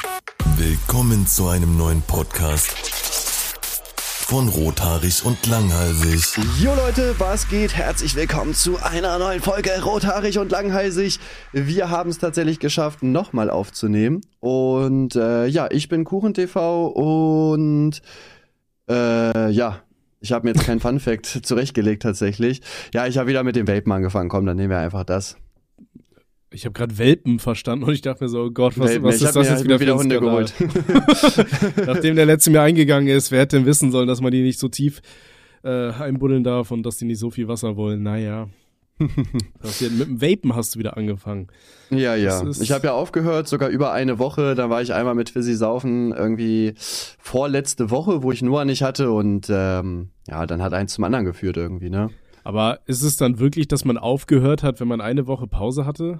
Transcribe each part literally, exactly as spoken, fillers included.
Willkommen zu einem neuen Podcast von Rothaarig und Langhalsig. Jo Leute, was geht? Herzlich willkommen zu einer neuen Folge Rothaarig und Langhalsig. Wir haben es tatsächlich geschafft, nochmal aufzunehmen. Und äh, ja, ich bin KuchenTV und äh, ja, ich habe mir jetzt kein Funfact zurechtgelegt tatsächlich. Ja, ich habe wieder mit dem Vapen angefangen. Komm, dann nehmen wir einfach das. Ich habe gerade Welpen verstanden und ich dachte mir so, oh Gott, was, was ist das mir, jetzt wieder, wieder Hunde geholt? Nachdem der letzte mir eingegangen ist, wer hätte denn wissen sollen, dass man die nicht so tief äh, einbuddeln darf und dass die nicht so viel Wasser wollen. Naja. Mit dem Vapen hast du wieder angefangen. Ja, ja. Ich habe ja aufgehört, sogar über eine Woche. Da war ich einmal mit Fizzy saufen, irgendwie vorletzte Woche, wo ich Noah nicht hatte. Und ähm, ja, dann hat eins zum anderen geführt irgendwie, ne? Aber ist es dann wirklich, dass man aufgehört hat, wenn man eine Woche Pause hatte?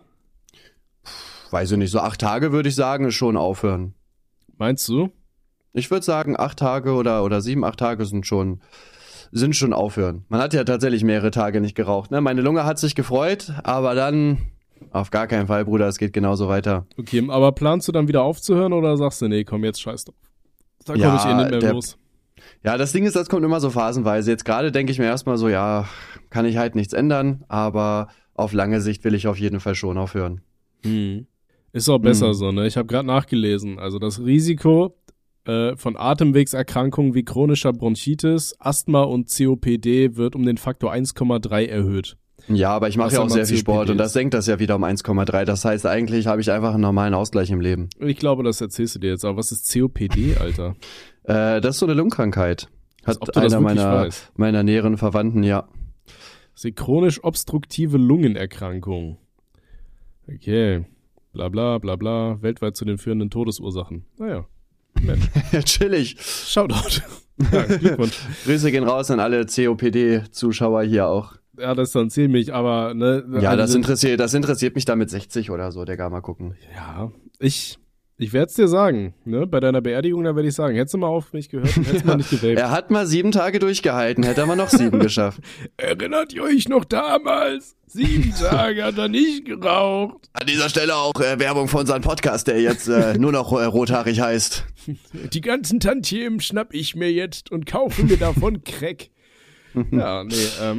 Weiß ich nicht, so acht Tage würde ich sagen, ist schon aufhören. Meinst du? Ich würde sagen, acht Tage oder, oder sieben, acht Tage sind schon, sind schon aufhören. Man hat ja tatsächlich mehrere Tage nicht geraucht, ne? Meine Lunge hat sich gefreut, aber dann auf gar keinen Fall, Bruder, es geht genauso weiter. Okay, aber planst du dann wieder aufzuhören oder sagst du, nee, komm, jetzt scheiß drauf. Da komme ja, ich eh nicht mehr der, los. Ja, das Ding ist, das kommt immer so phasenweise. Jetzt gerade denke ich mir erstmal so, ja, kann ich halt nichts ändern, aber auf lange Sicht will ich auf jeden Fall schon aufhören. Hm. Ist auch besser hm. so, ne? Ich habe gerade nachgelesen. Also das Risiko äh, von Atemwegserkrankungen wie chronischer Bronchitis, Asthma und C O P D wird um den Faktor eins Komma drei erhöht. Ja, aber ich mache ja auch sehr viel Sport und das senkt das ja wieder um eins Komma drei. Das heißt, eigentlich habe ich einfach einen normalen Ausgleich im Leben. Ich glaube, das erzählst du dir jetzt. Aber was ist C O P D, Alter? äh, das ist so eine Lungenkrankheit. Hat einer meiner, meiner näheren Verwandten, ja. Das ist die chronisch obstruktive Lungenerkrankung. Okay. Bla bla bla bla. Weltweit zu den führenden Todesursachen. Naja. Mensch. Chillig. Shoutout. Ja, Glückwunsch. Grüße gehen raus an alle C O P D-Zuschauer hier auch. Ja, das distanziert mich, aber ne. Ja, das interessiert, das interessiert mich da mit sechzig oder so, Digga, mal gucken. Ja, ich, ich werde es dir sagen, ne, bei deiner Beerdigung, da werde ich sagen, hättest du mal auf mich gehört, hättest du mal nicht gewählt. Er hat mal sieben Tage durchgehalten, hätte er mal noch sieben geschafft. Erinnert ihr euch noch damals? Sieben Tage hat er nicht geraucht. An dieser Stelle auch äh, Werbung für unseren Podcast, der jetzt äh, nur noch äh, rothaarig heißt. Die ganzen Tantiemen schnapp ich mir jetzt und kaufe mir davon Crack. Ja, nee, ähm.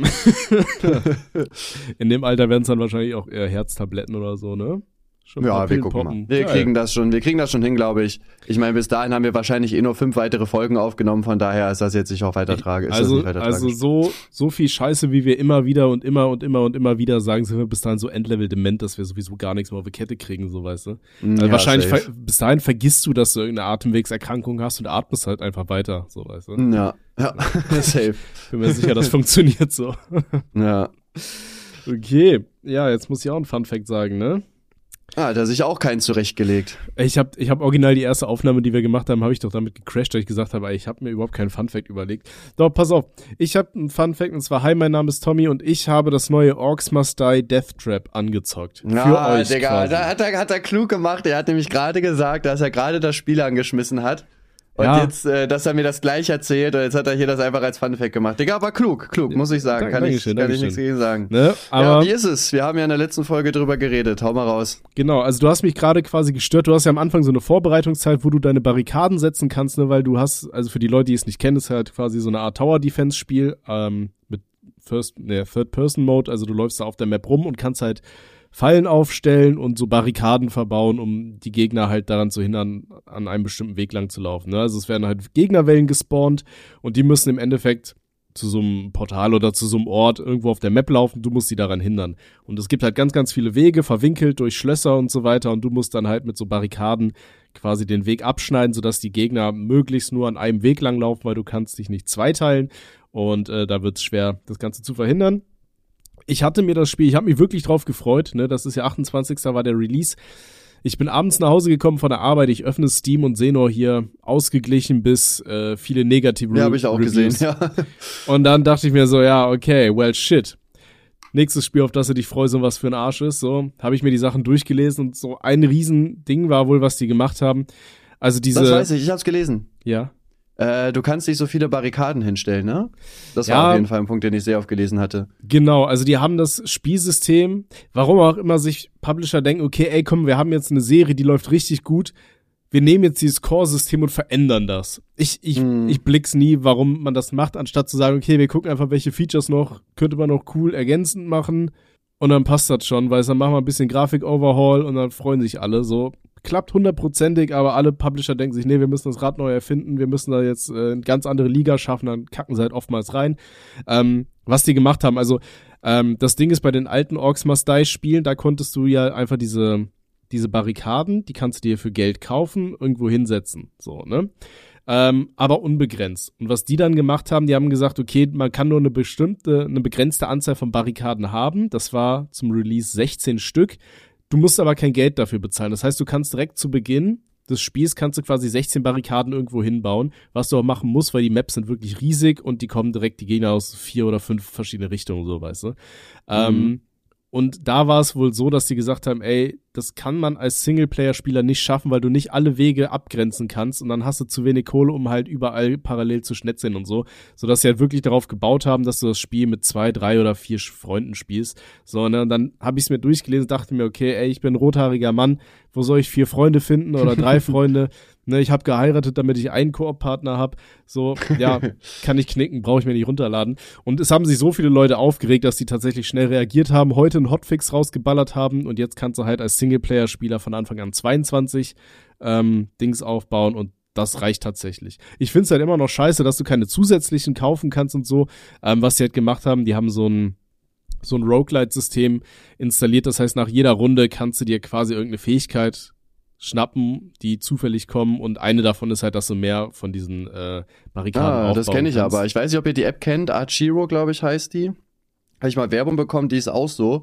In dem Alter werden es dann wahrscheinlich auch eher Herztabletten oder so, ne? Schon ja, wir gucken mal. Wir Geil. kriegen das schon, wir kriegen das schon hin, glaube ich. Ich meine, bis dahin haben wir wahrscheinlich eh nur fünf weitere Folgen aufgenommen, von daher ist das jetzt nicht auch weiter tragisch. Also, also so, so viel Scheiße, wie wir immer wieder und immer und immer und immer wieder sagen, sind wir bis dahin so Endlevel dement, dass wir sowieso gar nichts mehr auf die Kette kriegen, so, weißt du? Also ja, wahrscheinlich, ver- bis dahin vergisst du, dass du irgendeine Atemwegserkrankung hast und atmest halt einfach weiter, so, weißt du? Ja, ja, safe. Bin mir sicher, das funktioniert so. Ja. Okay, ja, jetzt muss ich auch einen Funfact sagen, ne? Ah, da hat sich auch keinen zurechtgelegt. Ich habe ich hab original die erste Aufnahme, die wir gemacht haben, habe ich doch damit gecrashed, dass ich gesagt habe, ich habe mir überhaupt keinen Funfact überlegt. Doch, pass auf, ich habe einen Funfact und zwar, hi, mein Name ist Tommy und ich habe das neue Orcs Must Die Death Trap angezockt. Ja, für euch Digga, quasi. da hat er, hat er klug gemacht. Er hat nämlich gerade gesagt, dass er gerade das Spiel angeschmissen hat. Und ja. jetzt, äh, dass er mir das gleich erzählt und jetzt hat er hier das einfach als Funfact gemacht. Digga, aber klug, klug, muss ich sagen. Dank, kann ich, Dankeschön, kann ich Dankeschön. nichts gegen sagen. Ne? Aber ja, wie ist es? Wir haben ja in der letzten Folge drüber geredet. Hau mal raus. Genau, also du hast mich gerade quasi gestört. Du hast ja am Anfang so eine Vorbereitungszeit, wo du deine Barrikaden setzen kannst, ne, weil du hast, also für die Leute, die es nicht kennen, ist halt quasi so eine Art Tower-Defense-Spiel ähm, mit First, ne, Third-Person-Mode. Also du läufst da auf der Map rum und kannst halt Fallen aufstellen und so Barrikaden verbauen, um die Gegner halt daran zu hindern, an einem bestimmten Weg lang zu laufen. Ne? Also es werden halt Gegnerwellen gespawnt und die müssen im Endeffekt zu so einem Portal oder zu so einem Ort irgendwo auf der Map laufen, du musst sie daran hindern. Und es gibt halt ganz, ganz viele Wege, verwinkelt durch Schlösser und so weiter und du musst dann halt mit so Barrikaden quasi den Weg abschneiden, sodass die Gegner möglichst nur an einem Weg lang laufen, weil du kannst dich nicht zweiteilen und äh, da wird es schwer, das Ganze zu verhindern. Ich hatte mir das Spiel, ich habe mich wirklich drauf gefreut, ne, das ist ja achtundzwanzigster war der Release. Ich bin abends nach Hause gekommen von der Arbeit, ich öffne Steam und sehe nur hier ausgeglichen bis äh, viele negative Reviews. Ja, habe ich auch gesehen, ja. Und dann dachte ich mir so, ja, okay, well shit. Nächstes Spiel, auf das du dich freust und was für ein Arsch ist, so, habe ich mir die Sachen durchgelesen und so ein Riesending war wohl, was die gemacht haben. Also diese. Das weiß ich, ich hab's gelesen. Ja. Äh, du kannst nicht so viele Barrikaden hinstellen, ne? Das ja, war auf jeden Fall ein Punkt, den ich sehr oft gelesen hatte. Genau, also die haben das Spielsystem, warum auch immer sich Publisher denken, okay, ey, komm, wir haben jetzt eine Serie, die läuft richtig gut, wir nehmen jetzt dieses Core-System und verändern das. Ich, ich, mm. ich blick's nie, warum man das macht, anstatt zu sagen, okay, wir gucken einfach, welche Features noch, könnte man noch cool ergänzend machen und dann passt das schon, weil dann machen wir ein bisschen Grafik-Overhaul und dann freuen sich alle, so. Klappt hundertprozentig, aber alle Publisher denken sich, nee, wir müssen das Rad neu erfinden, wir müssen da jetzt äh, eine ganz andere Liga schaffen, dann kacken sie halt oftmals rein. Ähm, was die gemacht haben, also ähm, das Ding ist, bei den alten Orcs Must Die Spielen, da konntest du ja einfach diese, diese Barrikaden, die kannst du dir für Geld kaufen, irgendwo hinsetzen, so, ne? Ähm, aber unbegrenzt. Und was die dann gemacht haben, die haben gesagt, okay, man kann nur eine bestimmte, eine begrenzte Anzahl von Barrikaden haben, das war zum Release sechzehn Stück. Du musst aber kein Geld dafür bezahlen. Das heißt, du kannst direkt zu Beginn des Spiels kannst du quasi sechzehn Barrikaden irgendwo hinbauen, was du auch machen musst, weil die Maps sind wirklich riesig und die kommen direkt die Gegner aus vier oder fünf verschiedene Richtungen, so, weißt du. Mhm. Ähm, und da war es wohl so, dass die gesagt haben, ey, das kann man als Singleplayer-Spieler nicht schaffen, weil du nicht alle Wege abgrenzen kannst und dann hast du zu wenig Kohle, um halt überall parallel zu schnetzeln und so, sodass sie halt wirklich darauf gebaut haben, dass du das Spiel mit zwei, drei oder vier Freunden spielst. So, ne, und dann habe ich es mir durchgelesen, dachte mir, okay, ey, ich bin ein rothaariger Mann, wo soll ich vier Freunde finden oder drei Freunde? Ne, ich habe geheiratet, damit ich einen Koop-Partner habe. So, ja, kann ich knicken, brauche ich mir nicht runterladen. Und es haben sich so viele Leute aufgeregt, dass die tatsächlich schnell reagiert haben, heute einen Hotfix rausgeballert haben und jetzt kannst du halt als Singleplayer-Spieler von Anfang an zweiundzwanzig ähm, Dings aufbauen und das reicht tatsächlich. Ich find's halt immer noch scheiße, dass du keine zusätzlichen kaufen kannst und so. Ähm, was sie halt gemacht haben, die haben so ein so ein Roguelite-System installiert. Das heißt, nach jeder Runde kannst du dir quasi irgendeine Fähigkeit schnappen, die zufällig kommen und eine davon ist halt, dass du mehr von diesen äh, Barrikaden ah, aufbauen das kenne ich kannst. aber. Ich weiß nicht, ob ihr die App kennt. Archero, glaube ich, heißt die. Habe ich mal Werbung bekommen, die ist auch so.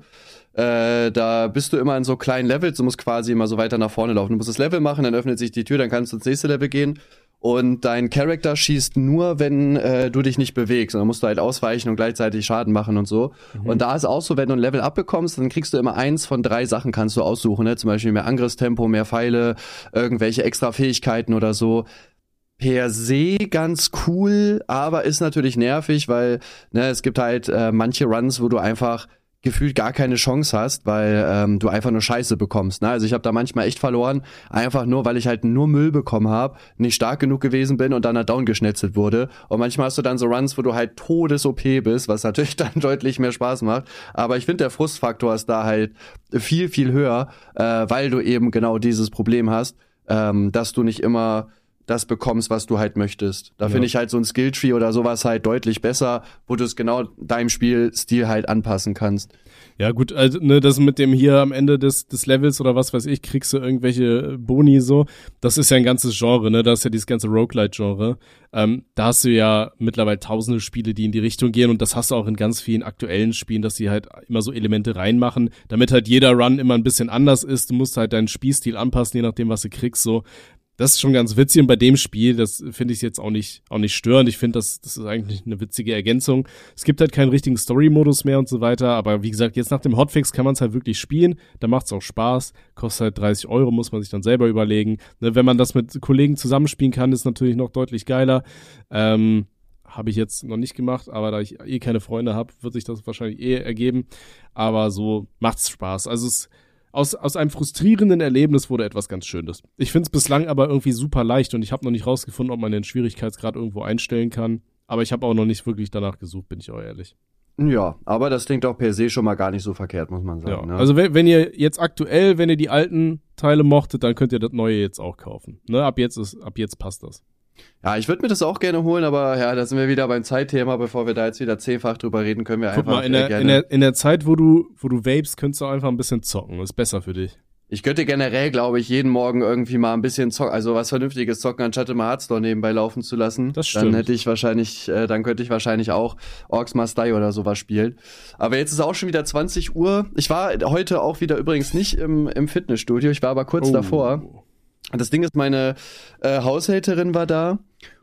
Äh, da bist du immer in so kleinen Levels, du musst quasi immer so weiter nach vorne laufen. Du musst das Level machen, dann öffnet sich die Tür, dann kannst du ins nächste Level gehen. Und dein Charakter schießt nur, wenn äh, du dich nicht bewegst. Und dann musst du halt ausweichen und gleichzeitig Schaden machen und so. Mhm. Und da ist auch so, wenn du ein Level abbekommst, dann kriegst du immer eins von drei Sachen kannst du aussuchen. Ne? Zum Beispiel mehr Angriffstempo, mehr Pfeile, irgendwelche extra Fähigkeiten oder so. Per se ganz cool, aber ist natürlich nervig, weil ne, es gibt halt äh, manche Runs, wo du einfach gefühlt gar keine Chance hast, weil ähm, du einfach nur Scheiße bekommst. Ne? Also ich habe da manchmal echt verloren, einfach nur, weil ich halt nur Müll bekommen habe, nicht stark genug gewesen bin und dann halt down geschnetzelt wurde. Und manchmal hast du dann so Runs, wo du halt todes-O P bist, was natürlich dann deutlich mehr Spaß macht. Aber ich finde, der Frustfaktor ist da halt viel, viel höher, äh, weil du eben genau dieses Problem hast, ähm, dass du nicht immer das bekommst, was du halt möchtest. Da ja. finde ich halt so ein Skilltree oder sowas halt deutlich besser, wo du es genau deinem Spielstil halt anpassen kannst. Ja gut, also ne, das mit dem hier am Ende des des Levels oder was weiß ich, kriegst du irgendwelche Boni so, das ist ja ein ganzes Genre, ne, das ist ja dieses ganze Roguelite-Genre. Ähm, da hast du ja mittlerweile tausende Spiele, die in die Richtung gehen und das hast du auch in ganz vielen aktuellen Spielen, dass sie halt immer so Elemente reinmachen, damit halt jeder Run immer ein bisschen anders ist. Du musst halt deinen Spielstil anpassen, je nachdem, was du kriegst, so. Das ist schon ganz witzig und bei dem Spiel, das finde ich jetzt auch nicht auch nicht störend. Ich finde, das das ist eigentlich eine witzige Ergänzung. Es gibt halt keinen richtigen Story-Modus mehr und so weiter, aber wie gesagt, jetzt nach dem Hotfix kann man es halt wirklich spielen. Da macht's auch Spaß. Kostet halt dreißig Euro, muss man sich dann selber überlegen. Ne, wenn man das mit Kollegen zusammenspielen kann, ist natürlich noch deutlich geiler. Ähm, habe ich jetzt noch nicht gemacht, aber da ich eh keine Freunde habe, wird sich das wahrscheinlich eh ergeben. Aber so macht's Spaß. Also es Aus, aus einem frustrierenden Erlebnis wurde etwas ganz Schönes. Ich finde es bislang aber irgendwie super leicht und ich habe noch nicht rausgefunden, ob man den Schwierigkeitsgrad irgendwo einstellen kann. Aber ich habe auch noch nicht wirklich danach gesucht, bin ich auch ehrlich. Ja, aber das klingt auch per se schon mal gar nicht so verkehrt, muss man sagen. Ja, ne? Also wenn, wenn ihr jetzt aktuell, wenn ihr die alten Teile mochtet, dann könnt ihr das neue jetzt auch kaufen. Ne? Ab jetzt ist, ab jetzt passt das. Ja, ich würde mir das auch gerne holen, aber ja, da sind wir wieder beim Zeitthema. Bevor wir da jetzt wieder zehnfach drüber reden, können wir Guck einfach mal, in der, gerne... in der, in der Zeit, wo du, wo du vapest, könntest du einfach ein bisschen zocken. Das ist besser für dich. Ich könnte generell, glaube ich, jeden Morgen irgendwie mal ein bisschen zocken, also was Vernünftiges zocken, anstatt immer Hearthstone nebenbei laufen zu lassen. Das stimmt. Dann hätte ich wahrscheinlich, äh, dann könnte ich wahrscheinlich auch Orcs Must Die oder sowas spielen. Aber jetzt ist auch schon wieder zwanzig Uhr. Ich war heute auch wieder übrigens nicht im, im Fitnessstudio, ich war aber kurz oh. davor. Das Ding ist, meine äh, Haushälterin war da.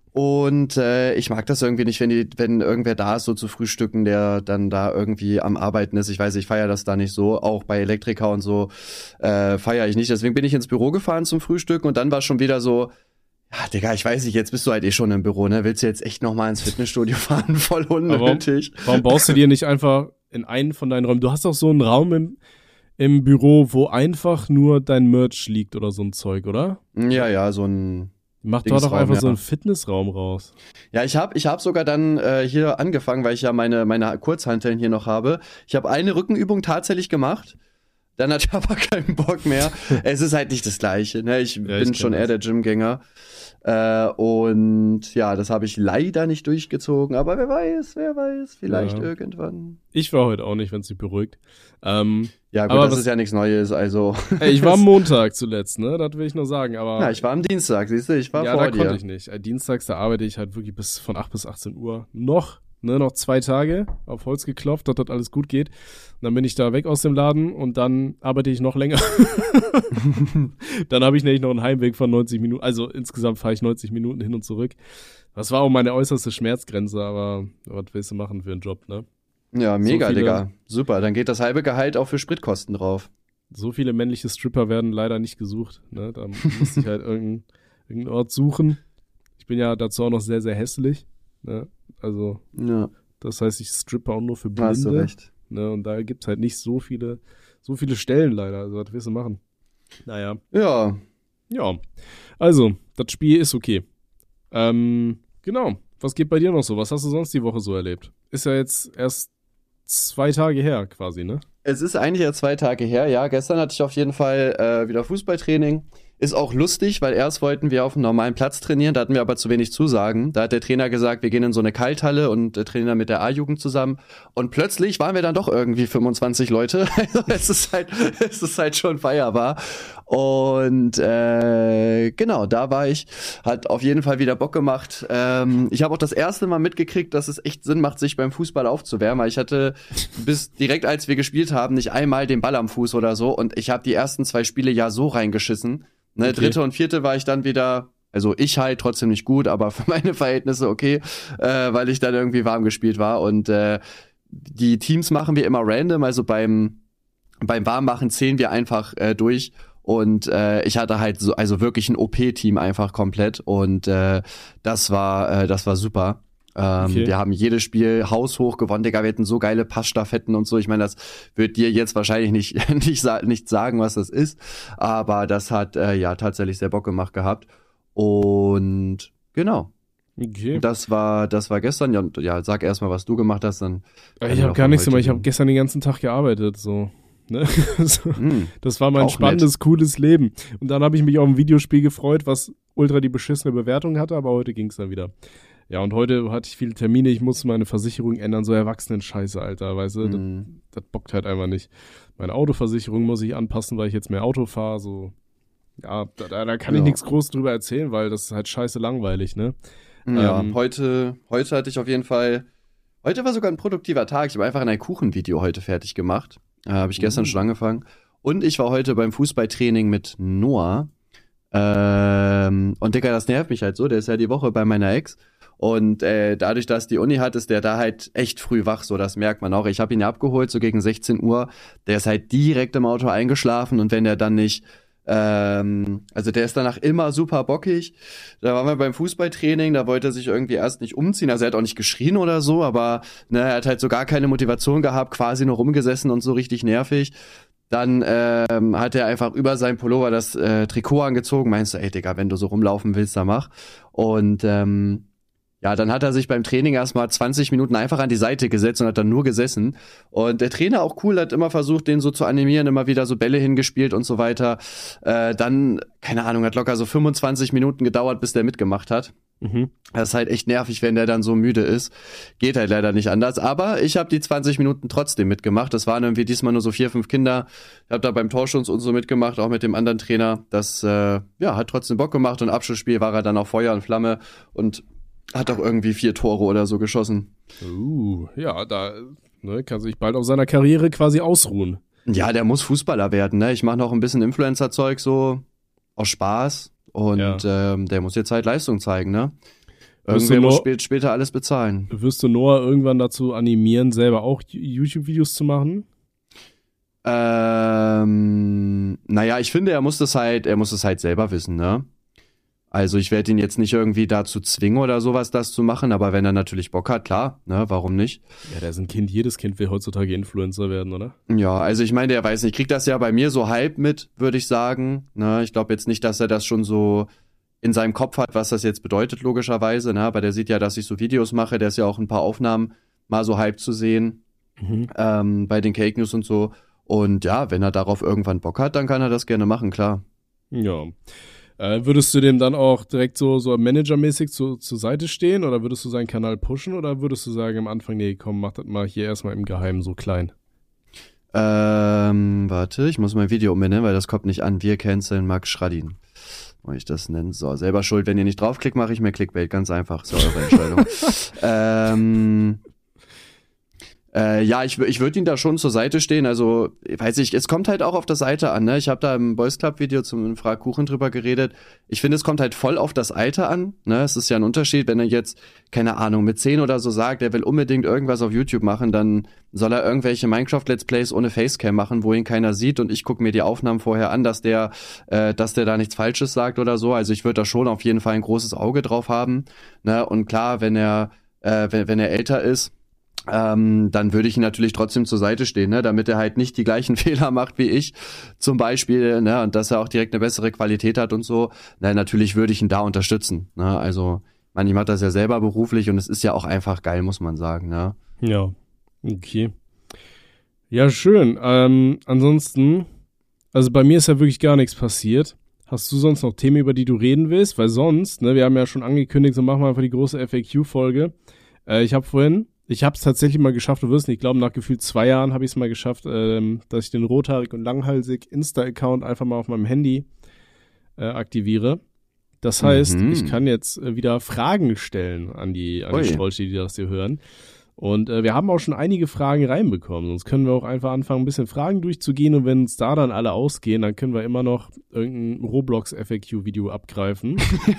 Und äh, ich mag das irgendwie nicht, wenn die, wenn irgendwer da ist, so zu frühstücken, der dann da irgendwie am Arbeiten ist. Ich weiß, ich feiere das da nicht so. Auch bei Elektriker und so äh, feiere ich nicht. Deswegen bin ich ins Büro gefahren zum Frühstücken und dann war schon wieder so, ja, Digga, ich weiß nicht, jetzt bist du halt eh schon im Büro, ne? Willst du jetzt echt nochmal ins Fitnessstudio fahren? Voll unnötig. Warum, warum baust du dir nicht einfach in einen von deinen Räumen? Du hast doch so einen Raum im im Büro, wo einfach nur dein Merch liegt oder so ein Zeug, oder? Ja, ja, so ein Mach da doch Dingsraum, einfach ja. so einen Fitnessraum raus. Ja, ich habe ich hab sogar dann äh, hier angefangen, weil ich ja meine, meine Kurzhanteln hier noch habe. Ich habe eine Rückenübung tatsächlich gemacht. Dann hatte ich aber keinen Bock mehr. Es ist halt nicht das Gleiche. Ne? Ich Ja, bin ich schon kenn eher das. der Gymgänger. Äh, und ja, das habe ich leider nicht durchgezogen. Aber wer weiß, wer weiß, vielleicht Ja. irgendwann. Ich war heute auch nicht, wenn es dich beruhigt. Ähm, Ja gut, Aber das was- ist ja nichts Neues. Also ey, ich war am Montag zuletzt, ne? Das will ich nur sagen, aber... ja, ich war am Dienstag, siehst du, ich war ja, vor da dir. konnte ich nicht. Äh, Dienstags, da arbeite ich halt wirklich bis von acht bis achtzehn Uhr. Noch, ne, noch zwei Tage auf Holz geklopft, dass das alles gut geht. Und dann bin ich da weg aus dem Laden und dann arbeite ich noch länger. Dann habe ich nämlich noch einen Heimweg von neunzig Minuten. Also insgesamt fahre ich neunzig Minuten hin und zurück. Das war auch meine äußerste Schmerzgrenze, aber was willst du machen für einen Job, ne? Ja, mega, viele- Digga. Super, dann geht das halbe Gehalt auch für Spritkosten drauf. So viele männliche Stripper werden leider nicht gesucht. Ne? Da musste ich halt irgendeinen irgendeinen Ort suchen. Ich bin ja dazu auch noch sehr, sehr hässlich. Ne? Also, Ja, das heißt, ich strippe auch nur für da hast du Blinde. recht. Ne? Und da gibt's halt nicht so viele, so viele Stellen leider. Also, was willst du machen? Naja. Ja, Ja. Also, das Spiel ist okay. Ähm, genau. Was geht bei dir noch so? Was hast du sonst die Woche so erlebt? Ist ja jetzt erst zwei Tage her quasi, ne? es ist eigentlich ja zwei Tage her, ja. Gestern hatte ich auf jeden Fall äh, wieder Fußballtraining. Ist auch lustig, weil erst wollten wir auf einem normalen Platz trainieren, da hatten wir aber zu wenig Zusagen. Da hat der Trainer gesagt, wir gehen in so eine Kalthalle und äh, trainieren dann mit der A-Jugend zusammen. Und plötzlich waren wir dann doch irgendwie fünfundzwanzig Leute. Also es ist halt, es ist halt schon feierbar. Und äh, genau, da war ich. Hat auf jeden Fall wieder Bock gemacht. Ähm, ich habe auch das erste Mal mitgekriegt, dass es echt Sinn macht, sich beim Fußball aufzuwärmen. Weil ich hatte bis direkt, als wir gespielt haben, nicht einmal den Ball am Fuß oder so. Und ich habe die ersten zwei Spiele ja so reingeschissen. Ne, Okay. dritte und vierte war ich dann wieder, also ich halt trotzdem nicht gut, aber für meine Verhältnisse okay, äh, weil ich dann irgendwie warm gespielt war. Und äh, die Teams machen wir immer random, also beim beim Warmmachen zählen wir einfach äh, durch. Und äh, ich hatte halt so, also wirklich ein O P-Team einfach komplett. Und äh, das war, äh, das war super. Ähm, Okay. Wir haben jedes Spiel haushoch gewonnen, Digga, wir hatten so geile Passstaffetten und so. Ich meine, das wird dir jetzt wahrscheinlich nicht, nicht, sa- nicht sagen, was das ist. Aber das hat äh, ja tatsächlich sehr Bock gemacht gehabt. Und genau, Okay. das war, das war gestern. Ja, und, ja, sag erstmal, was du gemacht hast, dann. Ich habe gar nichts gemacht. Ich habe gestern den ganzen Tag gearbeitet, so. Ne? so. Hm, Das war mein Auch spannendes, cooles Leben. Und dann habe ich mich auf ein Videospiel gefreut, was ultra die beschissene Bewertung hatte, aber heute ging's dann wieder. Ja, und heute hatte ich viele Termine, ich musste meine Versicherung ändern, so Erwachsenen-Scheiße, Alter, weißt du, hm. das, das bockt halt einfach nicht. Meine Autoversicherung muss ich anpassen, weil ich jetzt mehr Auto fahre, so. Ja, da, da da kann ich Ja. nichts groß drüber erzählen, weil das ist halt scheiße langweilig, ne? Ja, Ähm, heute, heute hatte ich auf jeden Fall, heute war sogar ein produktiver Tag. Ich habe einfach ein Kuchenvideo heute fertig gemacht. Äh, habe ich gestern Uh. schon angefangen. Und ich war heute beim Fußballtraining mit Noah. Ähm, und Digga, das nervt mich halt so. Der ist ja die Woche bei meiner Ex. Und äh, dadurch, dass die Uni hat, ist der da halt echt früh wach. So, das merkt man auch. Ich habe ihn ja abgeholt, so gegen sechzehn Uhr. Der ist halt direkt im Auto eingeschlafen. Und wenn der dann nicht Ähm, also der ist danach immer super bockig. Da waren wir beim Fußballtraining, da wollte er sich irgendwie erst nicht umziehen. Also er hat auch nicht geschrien oder so, aber ne, er hat halt so gar keine Motivation gehabt, quasi nur rumgesessen und so richtig nervig. Dann ähm, hat er einfach über sein Pullover das äh, Trikot angezogen. Meinst du, ey Digga, wenn du so rumlaufen willst, dann mach. Und ähm, ja, dann hat er sich beim Training erstmal zwanzig Minuten einfach an die Seite gesetzt und hat dann nur gesessen. Und der Trainer auch cool, hat immer versucht, den so zu animieren, immer wieder so Bälle hingespielt und so weiter. Äh, dann, keine Ahnung, hat locker so fünfundzwanzig Minuten gedauert, bis der mitgemacht hat. Mhm. Das ist halt echt nervig, wenn der dann so müde ist. Geht halt leider nicht anders. Aber ich habe die zwanzig Minuten trotzdem mitgemacht. Das waren irgendwie diesmal nur so vier, fünf Kinder. Ich habe da beim Torschutz und so mitgemacht, auch mit dem anderen Trainer. Das äh, ja, hat trotzdem Bock gemacht. Und im Abschlussspiel war er dann auch Feuer und Flamme und hat auch irgendwie vier Tore oder so geschossen. Uh, ja, da ne, kann sich bald auf seiner Karriere quasi ausruhen. Ja, der muss Fußballer werden, ne? Ich mache noch ein bisschen Influencer-Zeug so aus Spaß. Und ähm, der muss jetzt halt Leistung zeigen, ne? Wirst du Irgendwer muss nur- spät, später alles bezahlen. Wirst du Noah irgendwann dazu animieren, selber auch YouTube-Videos zu machen? Ähm, naja, ich finde, er muss das halt, er muss das halt selber wissen, ne? Also ich werde ihn jetzt nicht irgendwie dazu zwingen oder sowas, das zu machen, aber wenn er natürlich Bock hat, klar, ne, warum nicht? Ja, der ist ein Kind, jedes Kind will heutzutage Influencer werden, oder? Ja, also ich meine, der weiß nicht, kriegt das ja bei mir so halb mit, würde ich sagen. Ne, ich glaube jetzt nicht, dass er das schon so in seinem Kopf hat, was das jetzt bedeutet, logischerweise, ne, aber der sieht ja, dass ich so Videos mache, der ist ja auch ein paar Aufnahmen mal so halb zu sehen, mhm. ähm, bei den Cake News und so. Und ja, wenn er darauf irgendwann Bock hat, dann kann er das gerne machen, klar. Ja. Äh, würdest du dem dann auch direkt so, so managermäßig zu, zur Seite stehen oder würdest du seinen Kanal pushen oder würdest du sagen am Anfang, nee, komm, mach das mal hier erstmal im Geheimen so klein? Ähm, warte, ich muss mein Video umbenennen, weil das kommt nicht an. Wir canceln Max Schradin. Wie ich das nennen. So, selber schuld, wenn ihr nicht draufklickt, mache ich mir Clickbait, ganz einfach. Ist ja eure Entscheidung. ähm... Äh, ja, ich, ich würde ihn da schon zur Seite stehen, also, weiß ich, es kommt halt auch auf der Seite an, ne, ich habe da im Boys Club Video zum Frag Kuchen drüber geredet, ich finde, es kommt halt voll auf das Alter an, ne, es ist ja ein Unterschied, wenn er jetzt, keine Ahnung, mit zehn oder so sagt, er will unbedingt irgendwas auf YouTube machen, dann soll er irgendwelche Minecraft-Let's Plays ohne Facecam machen, wo ihn keiner sieht und ich gucke mir die Aufnahmen vorher an, dass der, äh, dass der da nichts Falsches sagt oder so, also ich würde da schon auf jeden Fall ein großes Auge drauf haben, ne, und klar, wenn er, äh, wenn, wenn er älter ist, Ähm, dann würde ich ihn natürlich trotzdem zur Seite stehen, ne, damit er halt nicht die gleichen Fehler macht wie ich, zum Beispiel, ne, und dass er auch direkt eine bessere Qualität hat und so. Na, natürlich würde ich ihn da unterstützen, ne, also, man, ich mache das ja selber beruflich und es ist ja auch einfach geil, muss man sagen, ne. Ja, okay. Ja, schön. Ähm, ansonsten, also bei mir ist ja wirklich gar nichts passiert. Hast du sonst noch Themen, über die du reden willst? Weil sonst, ne, wir haben ja schon angekündigt, so machen wir einfach die große F A Q-Folge. Äh, ich habe vorhin Ich habe es tatsächlich mal geschafft, du wirst nicht glauben, nach gefühlt zwei Jahren habe ich es mal geschafft, ähm, dass ich den rothaarig und langhalsig Insta-Account einfach mal auf meinem Handy äh, aktiviere. Das heißt, mhm. ich kann jetzt äh, wieder Fragen stellen an die, an die Strolche, die das hier hören. Und äh, wir haben auch schon einige Fragen reinbekommen. Sonst können wir auch einfach anfangen, ein bisschen Fragen durchzugehen. Und wenn uns da dann alle ausgehen, dann können wir immer noch irgendein Roblox-F A Q-Video abgreifen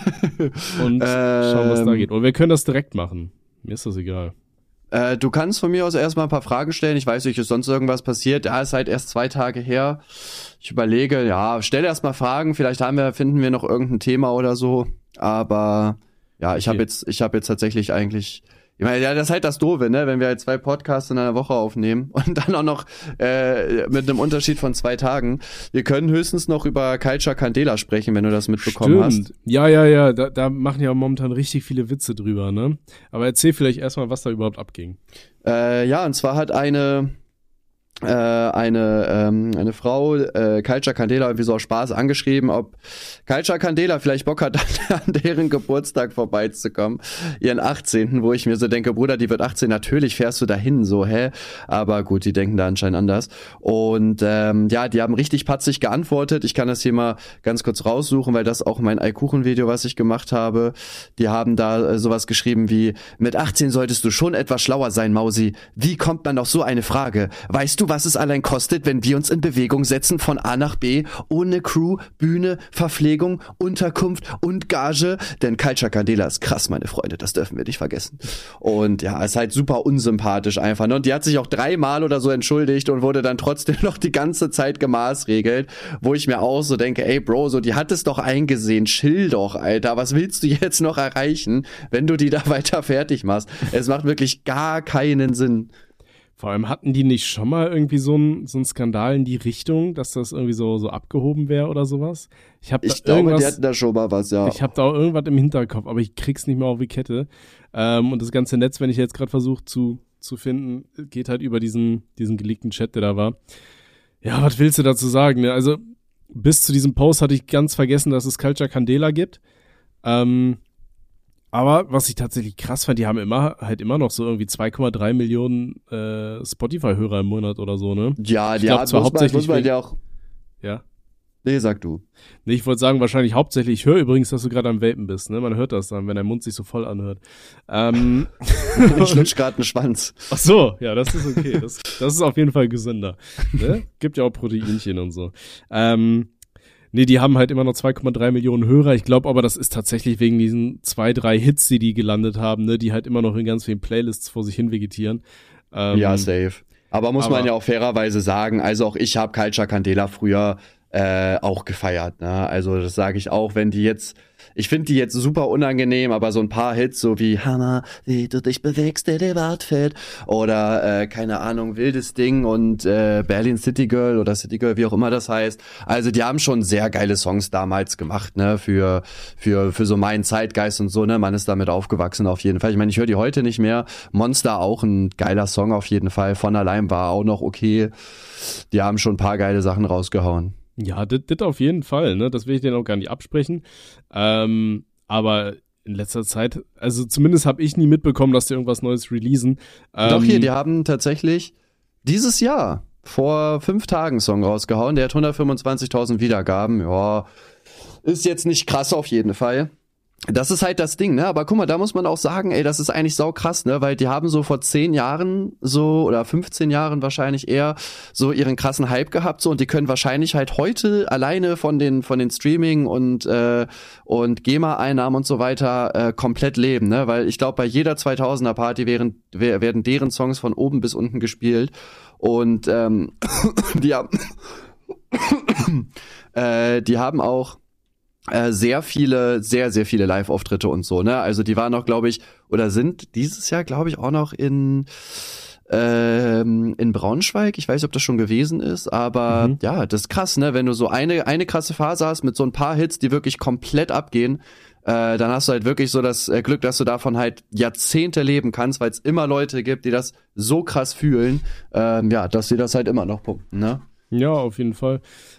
und schauen, was da geht. Und wir können das direkt machen. Mir ist das egal. Äh, du kannst von mir aus erstmal ein paar Fragen stellen. Ich weiß nicht, ist sonst irgendwas passiert? Ja, ist halt erst zwei Tage her. Ich überlege, ja, stell erstmal Fragen. Vielleicht haben wir, finden wir noch irgendein Thema oder so. Aber ja, ich okay. habe jetzt, ich habe jetzt tatsächlich eigentlich, ich meine, ja, das ist halt das Doofe, ne, wenn wir halt zwei Podcasts in einer Woche aufnehmen und dann auch noch äh, mit einem Unterschied von zwei Tagen. Wir können höchstens noch über Culture Candela sprechen, wenn du das mitbekommen Stimmt. hast. Ja, ja, ja, da, da machen ja momentan richtig viele Witze drüber, ne? Aber erzähl vielleicht erstmal, was da überhaupt abging. Äh, ja, und zwar hat eine äh, eine ähm, eine Frau äh, Culture Candela irgendwie so aus Spaß angeschrieben, ob Culture Candela vielleicht Bock hat, an deren Geburtstag vorbeizukommen, ihren achtzehnten, wo ich mir so denke, Bruder, die wird achtzehn, natürlich fährst du dahin, so, hä? Aber gut, die denken da anscheinend anders. Und ähm, ja, die haben richtig patzig geantwortet. Ich kann das hier mal ganz kurz raussuchen, weil das auch mein Eikuchen-Video, was ich gemacht habe, die haben da äh, sowas geschrieben wie, mit achtzehn solltest du schon etwas schlauer sein, Mausi. Wie kommt man auf so eine Frage? Weißt du, was es allein kostet, wenn wir uns in Bewegung setzen von A nach B, ohne Crew, Bühne, Verpflegung, Unterkunft und Gage? Denn Culture Candela ist krass, meine Freunde, das dürfen wir nicht vergessen. Und ja, ist halt super unsympathisch einfach. Ne? Und die hat sich auch dreimal oder so entschuldigt und wurde dann trotzdem noch die ganze Zeit gemaßregelt, wo ich mir auch so denke, ey Bro, so die hat es doch eingesehen, chill doch, Alter, was willst du jetzt noch erreichen, wenn du die da weiter fertig machst? Es macht wirklich gar keinen Sinn. Vor allem hatten die nicht schon mal irgendwie so einen so einen Skandal in die Richtung, dass das irgendwie so so abgehoben wäre oder sowas? Ich, hab ich glaube, die hatten da schon mal was, ja. Ich habe da auch irgendwas im Hinterkopf, aber ich krieg's nicht mehr auf die Kette. Ähm, und das ganze Netz, wenn ich jetzt gerade versuche zu zu finden, geht halt über diesen diesen geleakten Chat, der da war. Ja, was willst du dazu sagen? Ne? Also bis zu diesem Post hatte ich ganz vergessen, dass es Culture Candela gibt. Ähm, Aber was ich tatsächlich krass fand, die haben immer halt immer noch so irgendwie zwei Komma drei Millionen äh, Spotify-Hörer im Monat oder so, ne? Ja, die haben zwar hauptsächlich muss man ja auch. Ja. Nee, sag du. Nee, ich wollte sagen, wahrscheinlich hauptsächlich, ich höre übrigens, dass du gerade am Vapen bist, ne? Man hört das dann, wenn dein Mund sich so voll anhört. Ähm, ich lutsch gerade einen Schwanz. Ach so, ja, das ist okay. Das, das ist auf jeden Fall gesünder. Ne? Gibt ja auch Proteinchen und so. Ähm, Nee, die haben halt immer noch zwei Komma drei Millionen Hörer. Ich glaube aber, das ist tatsächlich wegen diesen zwei, drei Hits, die die gelandet haben, ne, die halt immer noch in ganz vielen Playlists vor sich hin vegetieren. Ähm, ja, safe. Aber muss aber, man ja auch fairerweise sagen, also auch ich habe Culture Candela früher äh, auch gefeiert, ne? Also das sage ich auch, wenn die jetzt, ich finde die jetzt super unangenehm, aber so ein paar Hits, so wie Hammer, wie du dich bewegst, der dir Bart fällt, oder äh, keine Ahnung, Wildes Ding und äh, Berlin City Girl oder City Girl, wie auch immer das heißt. Also die haben schon sehr geile Songs damals gemacht, ne, für für für so meinen Zeitgeist und so, ne, man ist damit aufgewachsen auf jeden Fall. Ich meine, ich höre die heute nicht mehr. Monster auch ein geiler Song auf jeden Fall, von allein war auch noch okay. Die haben schon ein paar geile Sachen rausgehauen. Ja, das auf jeden Fall, ne? Das will ich denen auch gar nicht absprechen. Ähm, aber in letzter Zeit, also zumindest habe ich nie mitbekommen, dass die irgendwas Neues releasen. Ähm, Doch hier, die haben tatsächlich dieses Jahr vor fünf Tagen einen Song rausgehauen. Der hat hundertfünfundzwanzigtausend Wiedergaben. Ja, ist jetzt nicht krass auf jeden Fall. Das ist halt das Ding, ne? Aber guck mal, da muss man auch sagen, ey, das ist eigentlich sau krass, ne? Weil die haben so vor zehn Jahren so, oder fünfzehn Jahren wahrscheinlich eher, so ihren krassen Hype gehabt, so, und die können wahrscheinlich halt heute alleine von den, von den Streaming und, äh, und GEMA-Einnahmen und so weiter, äh, komplett leben, ne? Weil ich glaube, bei jeder zweitausender Party wären, werden deren Songs von oben bis unten gespielt. Und, ähm, die haben, äh, die haben auch, Äh, sehr viele, sehr, sehr viele Live-Auftritte und so, ne? Also die waren auch, glaube ich, oder sind dieses Jahr, glaube ich, auch noch in ähm, in Braunschweig. Ich weiß nicht, ob das schon gewesen ist, aber mhm. ja, das ist krass, ne? Wenn du so eine eine krasse Phase hast mit so ein paar Hits, die wirklich komplett abgehen, äh, dann hast du halt wirklich so das äh, Glück, dass du davon halt Jahrzehnte leben kannst, weil es immer Leute gibt, die das so krass fühlen, ähm, ja, dass sie das halt immer noch pumpen, ne? Ja, auf jeden Fall.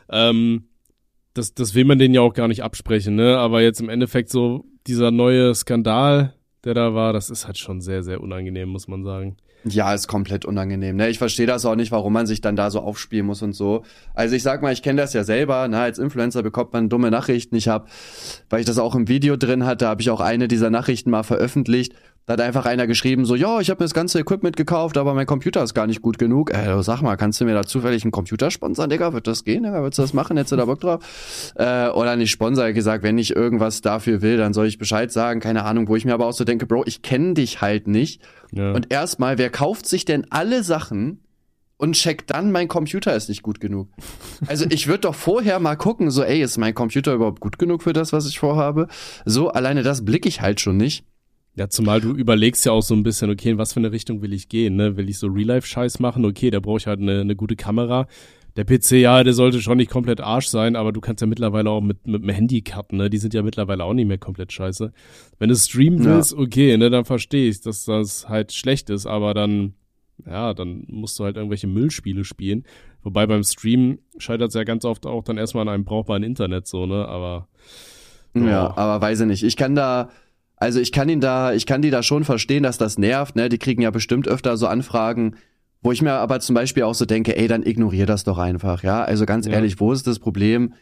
Ähm Das, das will man denen ja auch gar nicht absprechen, ne? Aber jetzt im Endeffekt so dieser neue Skandal, der da war, das ist halt schon sehr, sehr unangenehm, muss man sagen. Ja, ist komplett unangenehm, ne? Ich verstehe das auch nicht, warum man sich dann da so aufspielen muss und so. Also ich sag mal, ich kenne das ja selber, ne? Als Influencer bekommt man dumme Nachrichten. Ich habe, weil ich das auch im Video drin hatte, habe ich auch eine dieser Nachrichten mal veröffentlicht. Da hat einfach einer geschrieben, so, ja, ich habe mir das ganze Equipment gekauft, aber mein Computer ist gar nicht gut genug. Äh, sag mal, kannst du mir da zufällig einen Computer sponsern, Digga? Wird das gehen, Digga? Würdest du das machen? Hättest du da Bock drauf? Äh, oder nicht Sponsor, gesagt, wenn ich irgendwas dafür will, dann soll ich Bescheid sagen. Keine Ahnung, wo ich mir aber auch so denke, Bro, ich kenne dich halt nicht. Ja. Und erstmal, wer kauft sich denn alle Sachen und checkt dann, mein Computer ist nicht gut genug? Also ich würde doch vorher mal gucken, so, ey, ist mein Computer überhaupt gut genug für das, was ich vorhabe? So, alleine das blicke ich halt schon nicht. Ja, zumal du überlegst ja auch so ein bisschen, okay, in was für eine Richtung will ich gehen, ne? Will ich so Real-Life-Scheiß machen? Okay, da brauche ich halt eine, eine gute Kamera. Der P C, ja, der sollte schon nicht komplett Arsch sein, aber du kannst ja mittlerweile auch mit, mit dem Handy cutten, ne? Die sind ja mittlerweile auch nicht mehr komplett scheiße. Wenn du streamen willst, ja. Okay, ne, dann verstehe ich, dass das halt schlecht ist, aber dann, ja, dann musst du halt irgendwelche Müllspiele spielen. Wobei beim Streamen scheitert es ja ganz oft auch dann erstmal an einem brauchbaren Internet, so, ne? Aber. Oh. Ja, aber weiß ich nicht. Ich kann da. Also ich kann ihn da, ich kann die da schon verstehen, dass das nervt, ne? Die kriegen ja bestimmt öfter so Anfragen, wo ich mir aber zum Beispiel auch so denke, ey, dann ignorier das doch einfach, ja? Also ganz ja. ehrlich, wo ist das Problem?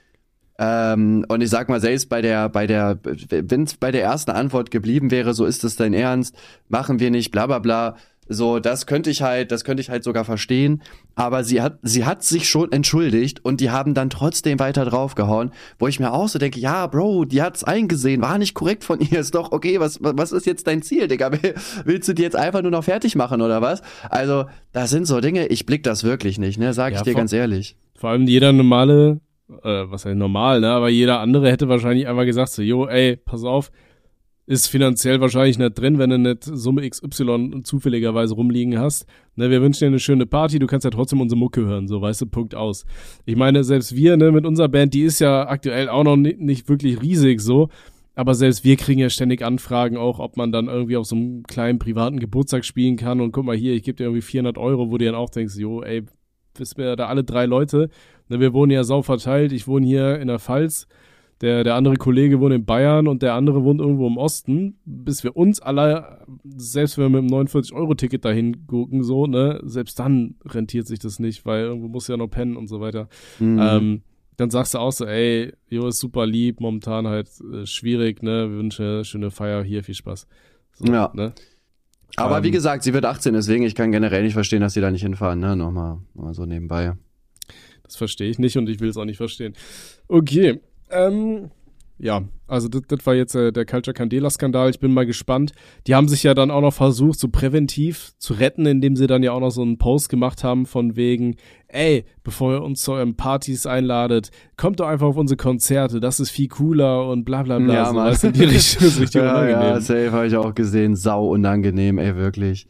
Ähm, und ich sag mal, selbst bei der, bei der, wenn es bei der ersten Antwort geblieben wäre, so ist es dein Ernst, machen wir nicht, bla bla bla. So, das könnte ich halt, das könnte ich halt sogar verstehen. Aber sie hat, sie hat sich schon entschuldigt und die haben dann trotzdem weiter draufgehauen, wo ich mir auch so denke, ja, Bro, die hat's eingesehen, war nicht korrekt von ihr, ist doch okay, was, was ist jetzt dein Ziel, Digga? Willst du die jetzt einfach nur noch fertig machen oder was? Also, das sind so Dinge, ich blick das wirklich nicht, ne, sag ich ja, dir vor, ganz ehrlich. Vor allem jeder normale, äh, was heißt normal, ne, aber jeder andere hätte wahrscheinlich einfach gesagt so, jo, ey, pass auf, ist finanziell wahrscheinlich nicht drin, wenn du nicht Summe X Y zufälligerweise rumliegen hast. Ne, wir wünschen dir eine schöne Party, du kannst ja trotzdem unsere Mucke hören, so, weißt du, Punkt aus. Ich meine, selbst wir, ne, mit unserer Band, die ist ja aktuell auch noch nicht, nicht wirklich riesig so, aber selbst wir kriegen ja ständig Anfragen auch, ob man dann irgendwie auf so einem kleinen privaten Geburtstag spielen kann und guck mal hier, ich gebe dir irgendwie vierhundert Euro, wo du dann auch denkst, jo, ey, wissen wir da alle drei Leute, ne, wir wohnen ja sau verteilt, ich wohne hier in der Pfalz, Der, der andere Kollege wohnt in Bayern und der andere wohnt irgendwo im Osten, bis wir uns alle, selbst wenn wir mit einem neunundvierzig-Euro-Ticket dahin gucken, so, ne, selbst dann rentiert sich das nicht, weil irgendwo muss ja noch pennen und so weiter. Mhm. Ähm, dann sagst du auch so, ey, jo, ist super lieb, momentan halt äh, schwierig, ne, wir wünschen eine schöne Feier, hier, viel Spaß. So, ja. Ne? Aber ähm, wie gesagt, sie wird achtzehn, deswegen, ich kann generell nicht verstehen, dass sie da nicht hinfahren, ne, nochmal, nochmal so nebenbei. Das verstehe ich nicht und ich will es auch nicht verstehen. Okay. Ähm, ja, also das, das war jetzt äh, der Culture Candela-Skandal. Ich bin mal gespannt. Die haben sich ja dann auch noch versucht, so präventiv zu retten, indem sie dann ja auch noch so einen Post gemacht haben von wegen, ey, bevor ihr uns zu euren Partys einladet, kommt doch einfach auf unsere Konzerte, das ist viel cooler und bla bla bla. Ja, so, Mann. weißt du, die Richtung ist richtig ja, unangenehm. ja, safe habe ich auch gesehen. Sau unangenehm, ey, wirklich.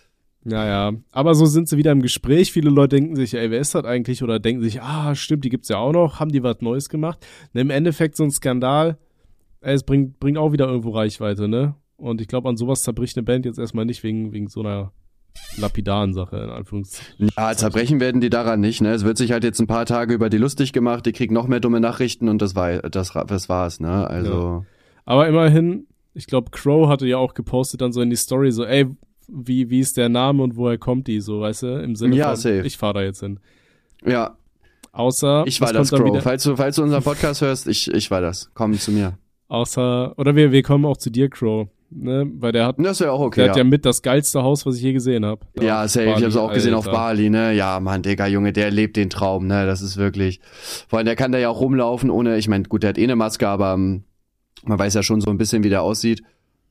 Ja, ja. Aber so sind sie wieder im Gespräch. Viele Leute denken sich, ey, wer ist das eigentlich? Oder denken sich, ah, stimmt, die gibt's ja auch noch. Haben die was Neues gemacht? Und im Endeffekt so ein Skandal, ey, es bringt, bringt auch wieder irgendwo Reichweite, ne? Und ich glaube, an sowas zerbricht eine Band jetzt erstmal nicht wegen, wegen so einer lapidaren Sache, in Anführungszeichen. Ja, zerbrechen werden die daran nicht, ne? Es wird sich halt jetzt ein paar Tage über die lustig gemacht, die kriegen noch mehr dumme Nachrichten und das war, das, das war's, ne? Also. Ja. Aber immerhin, ich glaube, Crow hatte ja auch gepostet dann so in die Story so, ey, wie, wie ist der Name und woher kommt die, so, weißt du, im Sinne ja, von, safe. ich fahre da jetzt hin. Ja. Außer, Ich war das, Crow. Falls du, falls du unseren Podcast hörst, ich, ich war das. Komm zu mir. Außer, oder wir, wir kommen auch zu dir, Crow, ne, weil der hat, Das wäre auch okay, der ja. hat ja mit das geilste Haus, was ich je gesehen habe. Ja, safe, ich hab's auch gesehen auf Bali, ne, ja, Mann, Digga, Junge, der lebt den Traum, ne, das ist wirklich, vor allem, der kann da ja auch rumlaufen ohne, ich mein, gut, der hat eh eine Maske, aber um, man weiß ja schon so ein bisschen, wie der aussieht.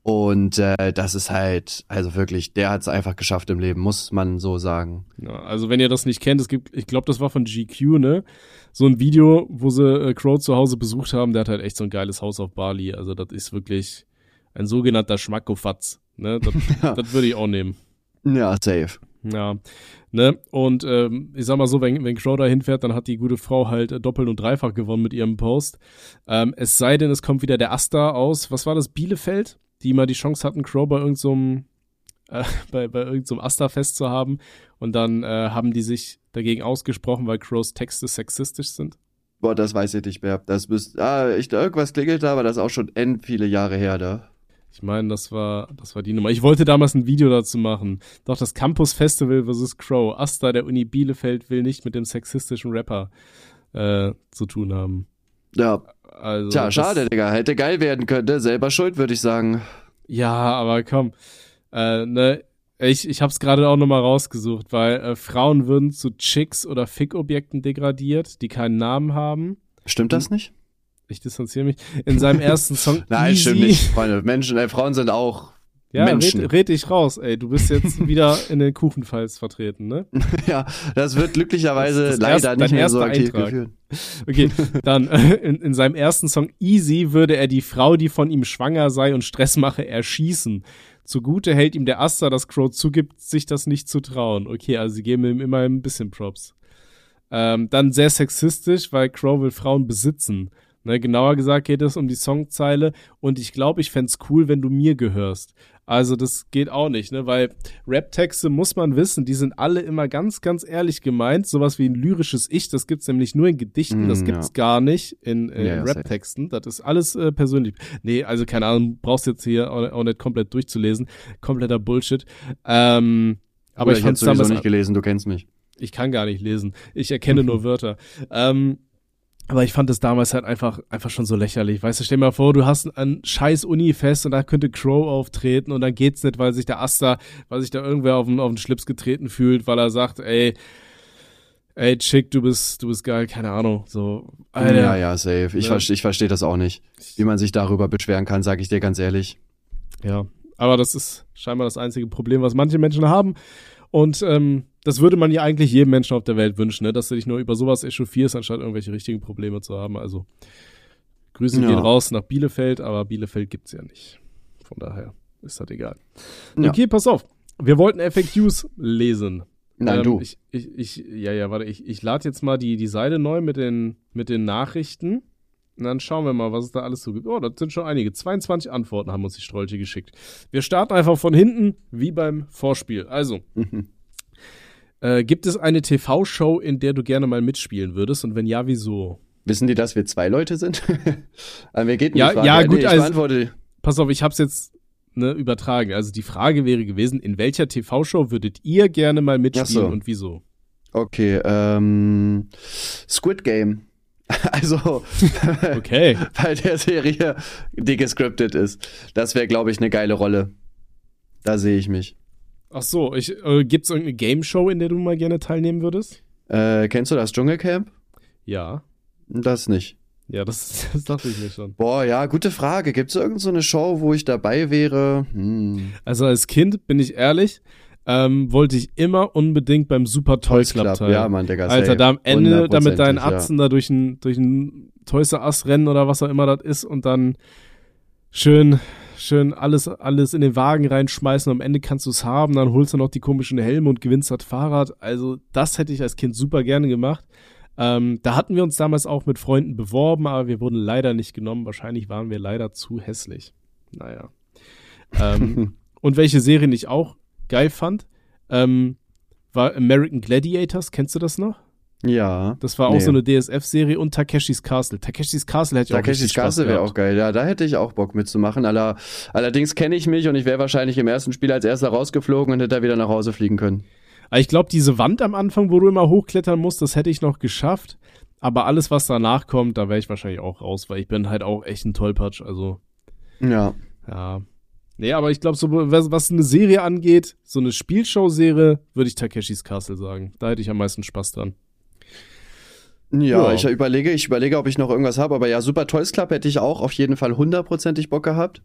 Und äh, das ist halt, also wirklich, der hat's einfach geschafft im Leben, muss man so sagen. Ja, also wenn ihr das nicht kennt, es gibt, ich glaube, das war von G Q, ne? So ein Video, wo sie äh, Crow zu Hause besucht haben, der hat halt echt so ein geiles Haus auf Bali. Also das ist wirklich ein sogenannter Schmackofatz, ne? Das, Ja. das würde ich auch nehmen. Ja, safe. Ja, ne? Und ähm, ich sag mal so, wenn, wenn Crow da hinfährt, dann hat die gute Frau halt äh, doppelt und dreifach gewonnen mit ihrem Post. Ähm, es sei denn, es kommt wieder der Asta aus, was war das, Bielefeld? Die mal die Chance hatten, Crow bei irgendeinem so äh, bei, bei irgendeinem so Asta-Fest zu haben. Und dann äh, haben die sich dagegen ausgesprochen, weil Crows Texte sexistisch sind. Boah, das weiß ich nicht mehr. Das müsst, ah, ich, irgendwas klingelt da, aber das ist auch schon end viele Jahre her, da. Ich meine, das war, das war die Nummer. Ich wollte damals ein Video dazu machen. Doch das Campus Festival versus Crow. Asta der Uni Bielefeld will nicht mit dem sexistischen Rapper äh, zu tun haben. Ja. Also, Tja, das, schade, Digga. Hätte geil werden können, ne? Selber schuld, würde ich sagen. Ja, aber komm. Äh, ne, ich, ich hab's gerade auch nochmal rausgesucht, weil äh, Frauen würden zu Chicks oder Fick-Objekten degradiert, die keinen Namen haben. Stimmt das nicht? Ich distanziere mich. In seinem ersten Song Nein, Easy. stimmt nicht. Freunde, Menschen, äh, Frauen sind auch Ja, Menschen. red, red dich raus, ey. Du bist jetzt wieder in den Kuchenfalls vertreten, ne? Ja, das wird glücklicherweise Das ist das leider erste- nicht dein mehr so erster aktiv Eintrag. geführt. Okay, dann äh, in, in seinem ersten Song Easy würde er die Frau, die von ihm schwanger sei und Stress mache, erschießen. Zugute hält ihm der Asta, dass Crow zugibt, sich das nicht zu trauen. Okay, also sie geben ihm immer ein bisschen Props. Ähm, dann sehr sexistisch, weil Crow will Frauen besitzen. Ne, genauer gesagt geht es um die Songzeile und ich glaube, ich fänd's cool, wenn du mir gehörst. Also das geht auch nicht, ne, weil Rap-Texte, muss man wissen, die sind alle immer ganz, ganz ehrlich gemeint. Sowas wie ein lyrisches Ich, das gibt's nämlich nur in Gedichten, Mm, das gibt's ja. gar nicht in, äh, Ja, in ja, Rap-Texten. Das ist alles äh, persönlich. Nee, also keine Ahnung, brauchst jetzt hier auch, auch nicht komplett durchzulesen. Kompletter Bullshit. Ähm, aber Oder ich ich fand's hab's sowieso damals... nicht gelesen, du kennst mich. Ich kann gar nicht lesen. Ich erkenne nur Wörter. Ähm, aber ich fand es damals halt einfach, einfach schon so lächerlich. Weißt du, stell dir mal vor, du hast ein scheiß Uni-Fest und da könnte Crow auftreten und dann geht's nicht, weil sich der Asta, weil sich da irgendwer auf den, auf den Schlips getreten fühlt, weil er sagt, ey, ey, Chick, du bist, du bist geil, keine Ahnung, so. Alter. Ja, ja, safe. Ich, Ja. verste- ich verstehe das auch nicht. Wie man sich darüber beschweren kann, sage ich dir ganz ehrlich. Ja, aber das ist scheinbar das einzige Problem, was manche Menschen haben. Und ähm, das würde man ja eigentlich jedem Menschen auf der Welt wünschen, ne? Dass du dich nur über sowas echauffierst, anstatt irgendwelche richtigen Probleme zu haben. Also Grüße Ja. gehen raus nach Bielefeld, aber Bielefeld gibt's ja nicht. Von daher ist das egal. Ja. Okay, pass auf. Wir wollten F A Qs lesen. Nein, Ähm, du. Ich, ich, ich, ja, ja, warte, ich, ich lade jetzt mal die, die Seite neu mit den, mit den Nachrichten. Und dann schauen wir mal, was es da alles so gibt. Oh, das sind schon einige. zweiundzwanzig Antworten haben uns die Strolche geschickt. Wir starten einfach von hinten, wie beim Vorspiel. Also, äh, gibt es eine T V-Show, in der du gerne mal mitspielen würdest? Und wenn ja, wieso? Wissen die, dass wir zwei Leute sind? An wer geht denn Ja, die Frage? ja, Nee, gut, ich also- beantworte die. Pass auf, ich hab's jetzt ne, übertragen. Also die Frage wäre gewesen, in welcher T V-Show würdet ihr gerne mal mitspielen Ach so. und wieso? Okay, ähm, Squid Game. Also, Okay. bei der Serie, die gescriptet ist. Das wäre, glaube ich, eine geile Rolle. Da sehe ich mich. Ach so, ich, äh, gibt's irgendeine Game-Show, in der du mal gerne teilnehmen würdest? Äh, kennst du das Dschungelcamp? Ja. Das nicht. Ja, das, das dachte ich mir schon. Boah, ja, gute Frage. Gibt's irgend so eine Show, wo ich dabei wäre? Hm. Also als Kind, bin ich ehrlich, ähm, wollte ich immer unbedingt beim Super Toys Club teil. Ja, Mann, Digga, Alter, da am Ende, da mit deinen ja. Atzen da durch ein, durch ein Toys R Us rennen oder was auch immer das ist und dann schön, schön alles, alles in den Wagen reinschmeißen. Am Ende kannst du es haben, dann holst du noch die komischen Helme und gewinnst das Fahrrad. Also das hätte ich als Kind super gerne gemacht. Ähm, da hatten wir uns damals auch mit Freunden beworben, aber wir wurden leider nicht genommen. Wahrscheinlich waren wir leider zu hässlich. Naja. Ähm, und welche Serien ich auch geil fand, ähm, war American Gladiators. Kennst du das noch? Ja. Das war auch nee. so eine D S F-Serie und Takeshis Castle. Takeshis Castle hätte ich Takeshis auch richtig Spaß Castle wäre gehabt. auch geil. Ja, da hätte ich auch Bock mitzumachen. Aller, allerdings kenne ich mich und ich wäre wahrscheinlich im ersten Spiel als erster rausgeflogen und hätte da wieder nach Hause fliegen können. Aber ich glaube, diese Wand am Anfang, wo du immer hochklettern musst, das hätte ich noch geschafft. Aber alles, was danach kommt, da wäre ich wahrscheinlich auch raus, weil ich bin halt auch echt ein Tollpatsch. Also, Ja. ja. Nee, aber ich glaube, so, was, was eine Serie angeht, so eine Spielshow-Serie, würde ich Takeshis Castle sagen. Da hätte ich am meisten Spaß dran. Ja, Ja. ich überlege, ich überlege, ob ich noch irgendwas habe, aber ja, Super Toys Club hätte ich auch auf jeden Fall hundertprozentig Bock gehabt.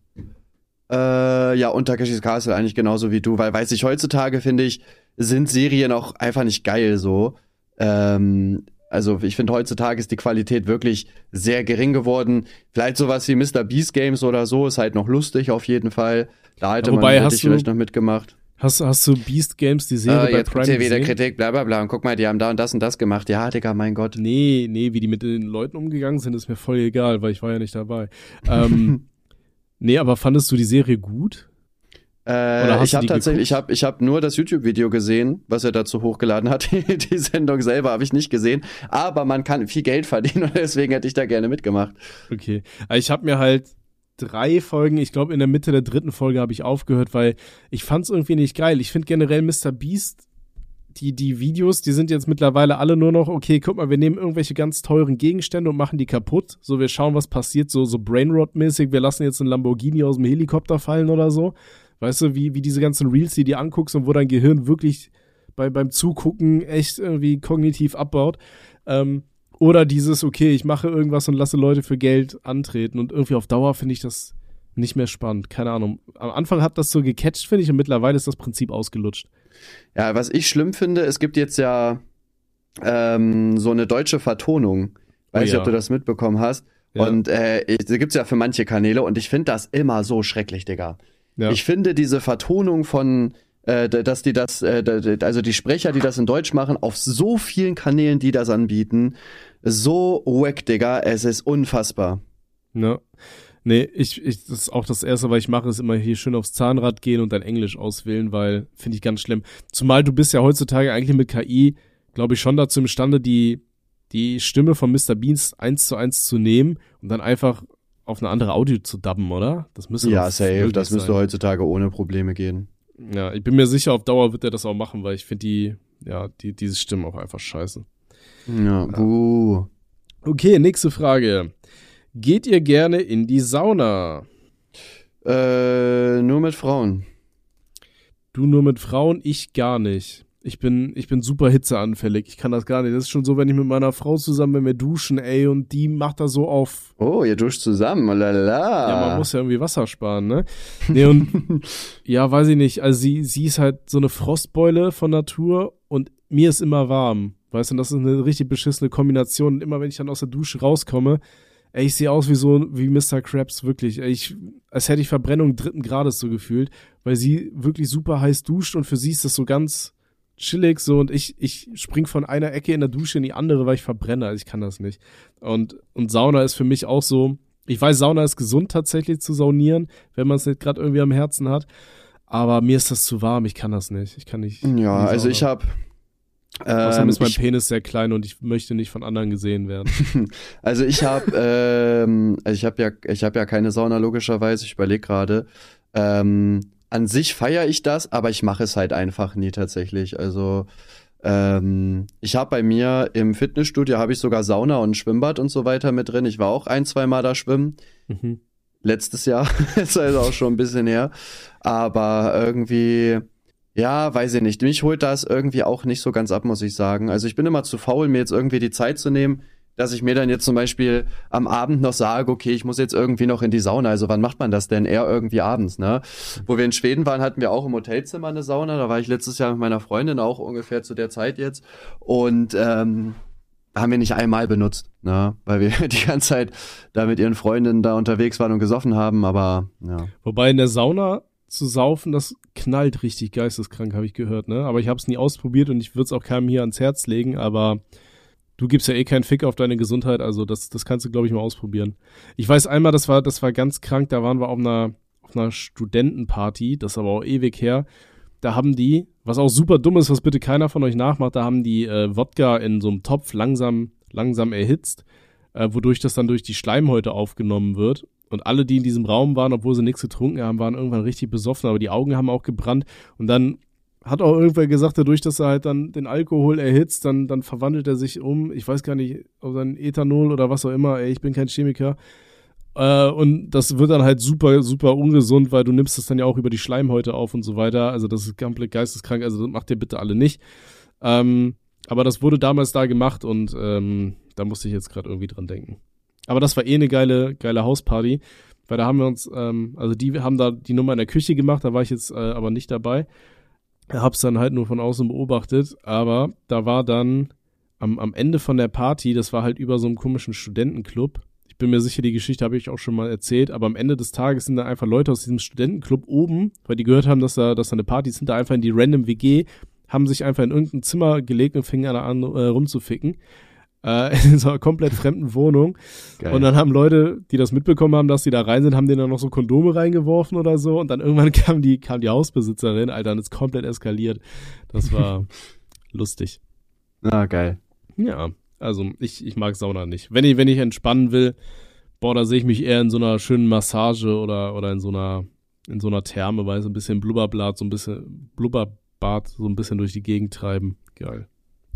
Äh, ja, und Takeshis Castle eigentlich genauso wie du, weil weiß ich, heutzutage finde ich, sind Serien auch einfach nicht geil so. Ähm, also ich finde, heutzutage ist die Qualität wirklich sehr gering geworden. Vielleicht sowas wie Mister Beast Games oder so ist halt noch lustig auf jeden Fall. Da hätte Ja, wobei, man hätte hast ich du- vielleicht noch mitgemacht. Hast, hast du Beast Games, die Serie Äh, bei jetzt Prime gibt's hier wieder gesehen? Kritik, bla bla bla. Und guck mal, die haben da und das und das gemacht. Ja, Digga, mein Gott. Nee, nee, wie die mit den Leuten umgegangen sind, ist mir voll egal, weil ich war ja nicht dabei. Ähm, nee, aber fandest du die Serie gut? Oder Äh, hast ich du habe die tatsächlich, ich geguckt? habe ich hab nur das YouTube-Video gesehen, was er dazu hochgeladen hat. Die Sendung selber habe ich nicht gesehen. Aber man kann viel Geld verdienen und deswegen hätte ich da gerne mitgemacht. Okay. Also ich habe mir halt drei Folgen, ich glaube in der Mitte der dritten Folge habe ich aufgehört, weil ich fand es irgendwie nicht geil. Ich finde generell Mister Beast, die, die Videos, die sind jetzt mittlerweile alle nur noch, okay, guck mal, wir nehmen irgendwelche ganz teuren Gegenstände und machen die kaputt. So, wir schauen, was passiert, so, so Brainrot-mäßig, wir lassen jetzt einen Lamborghini aus dem Helikopter fallen oder so. Weißt du, wie, wie diese ganzen Reels, die dir anguckst und wo dein Gehirn wirklich bei, beim Zugucken echt irgendwie kognitiv abbaut. Ähm, oder dieses, okay, ich mache irgendwas und lasse Leute für Geld antreten und irgendwie auf Dauer finde ich das nicht mehr spannend. Keine Ahnung. Am Anfang hat das so gecatcht, finde ich, und mittlerweile ist das Prinzip ausgelutscht. Ja, was ich schlimm finde, es gibt jetzt ja ähm, so eine deutsche Vertonung. Weiß Oh nicht, ja. ob du das mitbekommen hast. Ja. Und äh, ich- die gibt's ja für manche Kanäle und ich finde das immer so schrecklich, Digga. Ja. Ich finde diese Vertonung von, äh, d- dass die das, äh, d- d- also die Sprecher, die das in Deutsch machen, auf so vielen Kanälen, die das anbieten, so wack, Digga, es ist unfassbar. Ne? Nee, ich, ich, das ist auch das Erste, was ich mache, ist immer hier schön aufs Zahnrad gehen und dann Englisch auswählen, weil finde ich ganz schlimm. Zumal du bist ja heutzutage eigentlich mit K I, glaube ich, schon dazu imstande, die, die Stimme von Mister Beast eins zu eins zu nehmen und dann einfach auf eine andere Audio zu dubben, oder? Das müsste Ja, doch safe, möglich das müsste sein. heutzutage ohne Probleme gehen. Ja, ich bin mir sicher, auf Dauer wird er das auch machen, weil ich finde die, ja, die, diese Stimmen auch einfach scheiße. Ja, buh. Okay, nächste Frage. Geht ihr gerne in die Sauna? Äh, nur mit Frauen. Du nur mit Frauen, ich gar nicht. Ich bin, ich bin super hitzeanfällig. Ich kann das gar nicht. Das ist schon so, wenn ich mit meiner Frau zusammen, wenn wir duschen, ey, und die macht da so auf. Oh, ihr duscht zusammen, lala. Ja, man muss ja irgendwie Wasser sparen, ne? Nee, und ja, weiß ich nicht. Also sie, sie ist halt so eine Frostbeule von Natur und mir ist immer warm. Weißt du, und das ist eine richtig beschissene Kombination. Und immer wenn ich dann aus der Dusche rauskomme, ey, ich sehe aus wie so, wie Mister Krabs, wirklich. Ey, ich, als hätte ich Verbrennung dritten Grades so gefühlt, weil sie wirklich super heiß duscht und für sie ist das so ganz chillig so und ich, ich spring von einer Ecke in der Dusche in die andere, weil ich verbrenne. Also ich kann das nicht. Und, und Sauna ist für mich auch so, ich weiß, Sauna ist gesund tatsächlich zu saunieren, wenn man es nicht gerade irgendwie am Herzen hat. Aber mir ist das zu warm, ich kann das nicht. Ich kann nicht. in die Ja, also Sauna. ich habe Außerdem ähm, ist mein ich, Penis sehr klein und ich möchte nicht von anderen gesehen werden. also ich habe ähm, also ich habe ja ich habe ja keine Sauna logischerweise, ich überlege gerade. Ähm, an sich feiere ich das, aber ich mache es halt einfach nie tatsächlich. Also ähm, ich habe bei mir im Fitnessstudio habe ich sogar Sauna und Schwimmbad und so weiter mit drin. Ich war auch ein, zwei Mal da schwimmen. Mhm. Letztes Jahr, ist also auch schon ein bisschen her. Aber irgendwie, ja, weiß ich nicht. Mich holt das irgendwie auch nicht so ganz ab, muss ich sagen. Also ich bin immer zu faul, mir jetzt irgendwie die Zeit zu nehmen, dass ich mir dann jetzt zum Beispiel am Abend noch sage, okay, ich muss jetzt irgendwie noch in die Sauna. Also wann macht man das denn? Eher irgendwie abends, ne? Wo wir in Schweden waren, hatten wir auch im Hotelzimmer eine Sauna. Da war ich letztes Jahr mit meiner Freundin auch ungefähr zu der Zeit jetzt. Und ähm, haben wir nicht einmal benutzt, ne? Weil wir die ganze Zeit da mit ihren Freundinnen da unterwegs waren und gesoffen haben. Aber ja. Wobei in der Sauna zu saufen, das knallt richtig geisteskrank, habe ich gehört, ne? Aber ich habe es nie ausprobiert und ich würde es auch keinem hier ans Herz legen, aber du gibst ja eh keinen Fick auf deine Gesundheit, also das, das kannst du, glaube ich, mal ausprobieren. Ich weiß einmal, das war, das war ganz krank, da waren wir auf einer, auf einer Studentenparty, das ist aber auch ewig her. Da haben die, was auch super dumm ist, was bitte keiner von euch nachmacht, da haben die äh, Wodka in so einem Topf langsam, langsam erhitzt, äh, wodurch das dann durch die Schleimhäute aufgenommen wird. Und alle, die in diesem Raum waren, obwohl sie nichts getrunken haben, waren irgendwann richtig besoffen, aber die Augen haben auch gebrannt. Und dann hat auch irgendwer gesagt, dadurch, dass er halt dann den Alkohol erhitzt, dann, dann verwandelt er sich um, ich weiß gar nicht, auf sein Ethanol oder was auch immer, ey, ich bin kein Chemiker. Äh, und das wird dann halt super, super ungesund, weil du nimmst das dann ja auch über die Schleimhäute auf und so weiter. Also das ist komplett geisteskrank, also das macht ihr bitte alle nicht. Ähm, aber das wurde damals da gemacht und ähm, da musste ich jetzt gerade irgendwie dran denken. Aber das war eh eine geile, geile Hausparty, weil da haben wir uns, ähm, also die haben da die Nummer in der Küche gemacht, da war ich jetzt äh, aber nicht dabei. Hab's dann halt nur von außen beobachtet, aber da war dann am, am Ende von der Party, das war halt über so einem komischen Studentenclub. Ich bin mir sicher, die Geschichte habe ich auch schon mal erzählt, aber am Ende des Tages sind da einfach Leute aus diesem Studentenclub oben, weil die gehört haben, dass da, dass da eine Party ist, sind da einfach in die random W G, haben sich einfach in irgendein Zimmer gelegt und fingen an, äh, rumzuficken. Äh, in so einer komplett fremden Wohnung. Geil. Und dann haben Leute, die das mitbekommen haben, dass die da rein sind, haben denen dann noch so Kondome reingeworfen oder so. Und dann irgendwann kam die, kam die Hausbesitzerin, Alter, und ist komplett eskaliert. Das war lustig. Ah, geil. Ja, also ich, ich mag Sauna nicht. Wenn ich, wenn ich entspannen will, boah, da sehe ich mich eher in so einer schönen Massage oder, oder in so einer, in so einer Therme, weil so ein bisschen Blubberbad, so ein bisschen Blubberbad, so ein bisschen durch die Gegend treiben. Geil.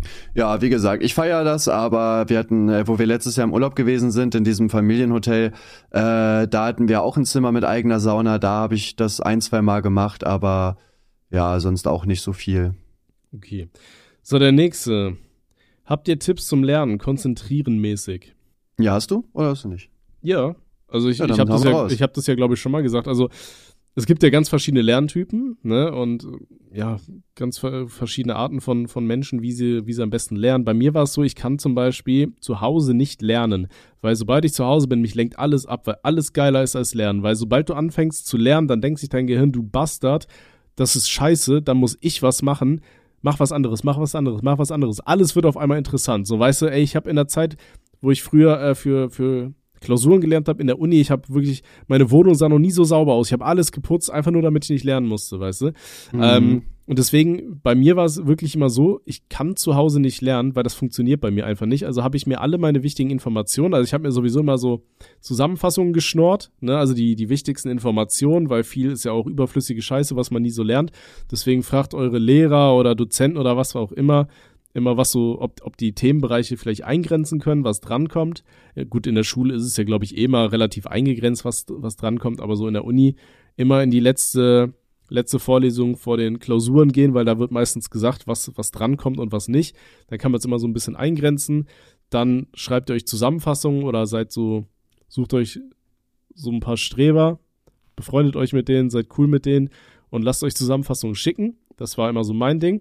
Ja, wie gesagt, ich feiere das, aber wir hatten, wo wir letztes Jahr im Urlaub gewesen sind, in diesem Familienhotel, äh, da hatten wir auch ein Zimmer mit eigener Sauna, da habe ich das ein, zwei Mal gemacht, aber ja, sonst auch nicht so viel. Okay. So, der nächste. Habt ihr Tipps zum Lernen, konzentrieren mäßig? Ja, hast du oder hast du nicht? Ja, also ich, ja, ich habe das, ja, ich hab das ja, glaube ich, schon mal gesagt, also es gibt ja ganz verschiedene Lerntypen, ne, und ja, ganz verschiedene Arten von, von Menschen, wie sie, wie sie am besten lernen. Bei mir war es so, ich kann zum Beispiel zu Hause nicht lernen, weil sobald ich zu Hause bin, mich lenkt alles ab, weil alles geiler ist als Lernen, weil sobald du anfängst zu lernen, dann denkt sich dein Gehirn, du Bastard, das ist scheiße, dann muss ich was machen, mach was anderes, mach was anderes, mach was anderes. Alles wird auf einmal interessant. So, weißt du, ey, ich habe in der Zeit, wo ich früher äh, für, für Klausuren gelernt habe in der Uni, ich habe wirklich, meine Wohnung sah noch nie so sauber aus. Ich habe alles geputzt, einfach nur, damit ich nicht lernen musste, weißt du. Mhm. Ähm, und deswegen, bei mir war es wirklich immer so, ich kann zu Hause nicht lernen, weil das funktioniert bei mir einfach nicht. Also habe ich mir alle meine wichtigen Informationen, also ich habe mir sowieso immer so Zusammenfassungen geschnort, ne, also die, die wichtigsten Informationen, weil viel ist ja auch überflüssige Scheiße, was man nie so lernt. Deswegen fragt eure Lehrer oder Dozenten oder was auch immer, immer was so, ob, ob die Themenbereiche vielleicht eingrenzen können, was drankommt. Ja, gut, in der Schule ist es ja, glaube ich, eh mal relativ eingegrenzt, was, was drankommt, aber so in der Uni immer in die letzte, letzte Vorlesung vor den Klausuren gehen, weil da wird meistens gesagt, was, was drankommt und was nicht. Da kann man es immer so ein bisschen eingrenzen. Dann schreibt ihr euch Zusammenfassungen oder seid so, sucht euch so ein paar Streber, befreundet euch mit denen, seid cool mit denen und lasst euch Zusammenfassungen schicken. Das war immer so mein Ding.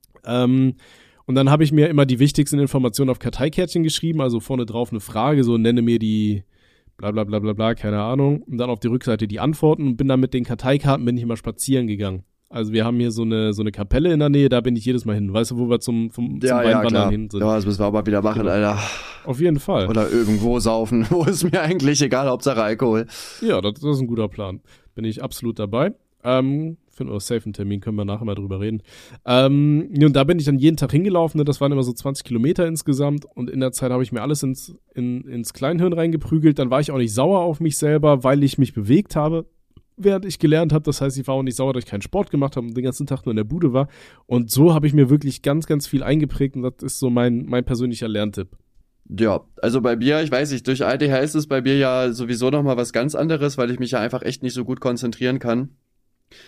Ähm, Und dann habe ich mir immer die wichtigsten Informationen auf Karteikärtchen geschrieben, also vorne drauf eine Frage, so nenne mir die bla bla bla bla bla, keine Ahnung. Und dann auf die Rückseite die Antworten und bin dann mit den Karteikarten bin ich immer spazieren gegangen. Also wir haben hier so eine so eine Kapelle in der Nähe, da bin ich jedes Mal hin. Weißt du, wo wir zum, vom, ja, zum Weinwandern ja, hin sind? Ja, das müssen wir aber wieder machen, genau. Alter. Auf jeden Fall. Oder irgendwo saufen, wo ist mir eigentlich egal, Hauptsache Alkohol. Ja, das, das ist ein guter Plan. Bin ich absolut dabei. Ähm, finden wir safe einen Termin, können wir nachher mal drüber reden. Ähm, und da bin ich dann jeden Tag hingelaufen, ne? Das waren immer so zwanzig Kilometer insgesamt und in der Zeit habe ich mir alles ins, in, ins Kleinhirn reingeprügelt. Dann war ich auch nicht sauer auf mich selber, weil ich mich bewegt habe, während ich gelernt habe. Das heißt, ich war auch nicht sauer, dass ich keinen Sport gemacht habe und den ganzen Tag nur in der Bude war. Und so habe ich mir wirklich ganz, ganz viel eingeprägt und das ist so mein, mein persönlicher Lerntipp. Ja, also bei mir, ich weiß nicht, durch A D H S ist bei mir ja sowieso nochmal was ganz anderes, weil ich mich ja einfach echt nicht so gut konzentrieren kann.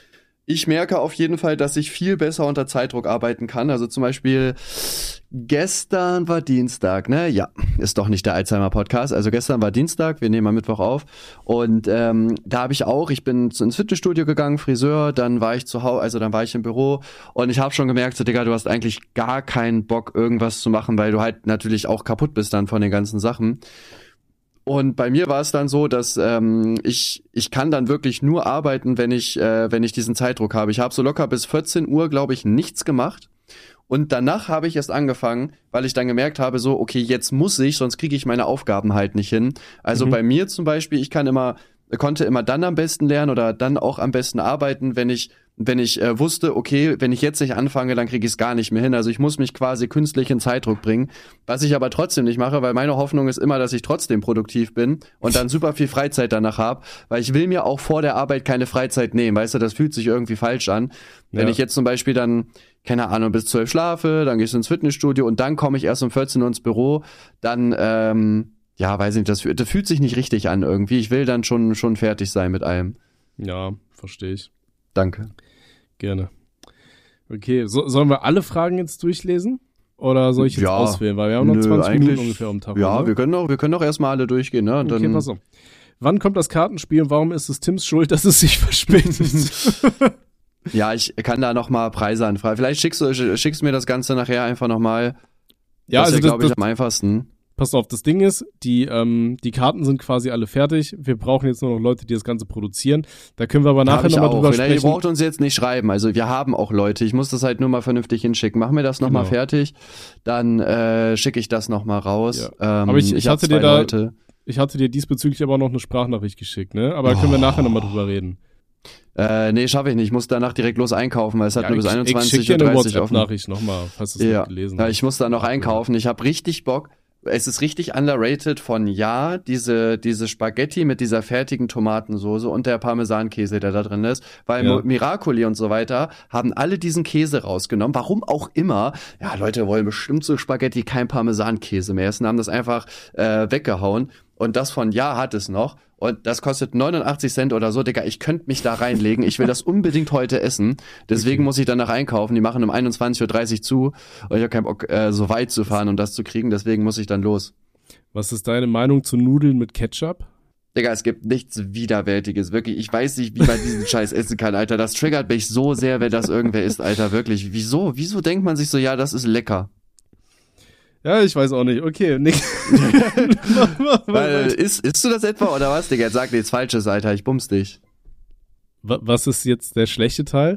ich merke auf jeden Fall, dass ich viel besser unter Zeitdruck arbeiten kann. Also zum Beispiel gestern war Dienstag, ne? Ja, ist doch nicht der Alzheimer-Podcast. Also gestern war Dienstag, wir nehmen am Mittwoch auf. Und ähm, da habe ich auch, ich bin ins Fitnessstudio gegangen, Friseur, dann war ich zu Hause, also dann war ich im Büro und ich habe schon gemerkt, so Digga, du hast eigentlich gar keinen Bock, irgendwas zu machen, weil du halt natürlich auch kaputt bist dann von den ganzen Sachen. Und bei mir war es dann so, dass ähm, ich ich kann dann wirklich nur arbeiten, wenn ich äh, wenn ich diesen Zeitdruck habe. Ich habe so locker bis vierzehn Uhr, glaube ich, nichts gemacht. Und danach habe ich erst angefangen, weil ich dann gemerkt habe, so, okay, jetzt muss ich, sonst kriege ich meine Aufgaben halt nicht hin. Also mhm. bei mir zum Beispiel, ich kann immer, konnte immer dann am besten lernen oder dann auch am besten arbeiten, wenn ich wenn ich äh, wusste, okay, wenn ich jetzt nicht anfange, dann kriege ich es gar nicht mehr hin. Also ich muss mich quasi künstlich in Zeitdruck bringen, was ich aber trotzdem nicht mache, weil meine Hoffnung ist immer, dass ich trotzdem produktiv bin und dann super viel Freizeit danach habe, weil ich will mir auch vor der Arbeit keine Freizeit nehmen, weißt du, das fühlt sich irgendwie falsch an. Wenn ja. ich jetzt zum Beispiel dann, keine Ahnung, bis zwölf schlafe, dann gehst du ins Fitnessstudio und dann komme ich erst um vierzehn Uhr ins Büro, dann, ähm, ja, weiß nicht, das, das fühlt sich nicht richtig an irgendwie. Ich will dann schon, schon fertig sein mit allem. Ja, verstehe ich. Danke. Gerne. Okay, so, sollen wir alle Fragen jetzt durchlesen? Oder soll ich jetzt ja, auswählen? Weil wir haben noch nö, zwanzig Minuten ungefähr am Tag. Ja, oder? wir können doch, wir können doch erstmal alle durchgehen, ne? Und okay, dann pass auf. Wann kommt das Kartenspiel und warum ist es Tims Schuld, dass es sich verspätet? Ja, ich kann da nochmal Preise anfragen. Vielleicht schickst du, schickst du mir das Ganze nachher einfach nochmal. Ja, das also ist ja, glaube ich, das, am einfachsten. Pass auf, das Ding ist, die, ähm, die Karten sind quasi alle fertig. Wir brauchen jetzt nur noch Leute, die das Ganze produzieren. Da können wir aber nachher nochmal drüber sprechen. Ihr braucht uns jetzt nicht schreiben. Also wir haben auch Leute. Ich muss das halt nur mal vernünftig hinschicken. Machen wir das nochmal genau. fertig. Dann äh, schicke ich das nochmal raus. Ja. Ähm, aber ich, ich, ich hatte dir da, Leute. ich hatte dir diesbezüglich aber auch noch eine Sprachnachricht geschickt, ne? Aber da können oh. wir nachher nochmal drüber reden. Äh, nee, schaffe ich nicht. Ich muss danach direkt los einkaufen, weil es hat ja, nur bis einundzwanzig Uhr dreißig auf. Ich Nachricht nochmal, falls du es ja. nicht gelesen hast. hast. Ja, ich muss da noch einkaufen. Ich habe richtig Bock. Es ist richtig underrated von Ja, diese diese Spaghetti mit dieser fertigen Tomatensoße und der Parmesankäse, der da drin ist, weil ja. Miracoli und so weiter haben alle diesen Käse rausgenommen. Warum auch immer. Ja, Leute wollen bestimmt so Spaghetti, kein Parmesankäse mehr essen, haben das einfach äh, weggehauen. Und das von Ja hat es noch. Und das kostet neunundachtzig Cent oder so. Digga, ich könnte mich da reinlegen. Ich will das unbedingt heute essen. Deswegen okay. muss ich danach einkaufen. Die machen um einundzwanzig Uhr dreißig zu. Und ich habe keinen Bock, äh, so weit zu fahren und das zu kriegen. Deswegen muss ich dann los. Was ist deine Meinung zu Nudeln mit Ketchup? Digga, es gibt nichts Widerwärtiges. Wirklich, ich weiß nicht, wie man diesen Scheiß essen kann, Alter. Das triggert mich so sehr, wenn das irgendwer isst, Alter. Wirklich. Wieso? Wieso denkt man sich so, ja, das ist lecker? Ja, ich weiß auch nicht. Okay, Nick. Weil, isst, isst du das etwa oder was, Digga? Jetzt sag nichts Falsches, Alter. Ich bums dich. Was ist jetzt der schlechte Teil?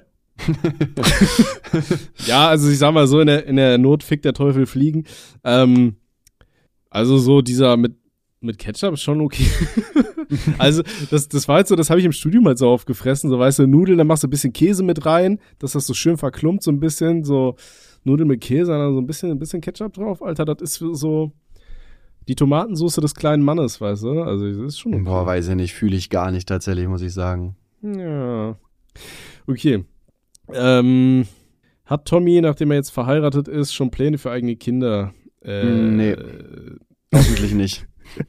Ja, also ich sag mal so, in der, in der Not fickt der Teufel fliegen. Ähm, also so dieser mit, mit Ketchup ist schon okay. Also das, das war halt so, das habe ich im Studium halt so aufgefressen. So, weißt du, Nudeln, dann machst du ein bisschen Käse mit rein, dass das so schön verklumpt, so ein bisschen, so Nudeln mit Käse, dann so ein bisschen, ein bisschen Ketchup drauf, Alter, das ist so die Tomatensoße des kleinen Mannes, weißt du? Also, das ist schon okay. Boah, weiß ich nicht, fühle ich gar nicht tatsächlich, muss ich sagen. Ja. Okay. Ähm, hat Tommy, nachdem er jetzt verheiratet ist, schon Pläne für eigene Kinder? Äh, nee, hoffentlich nicht.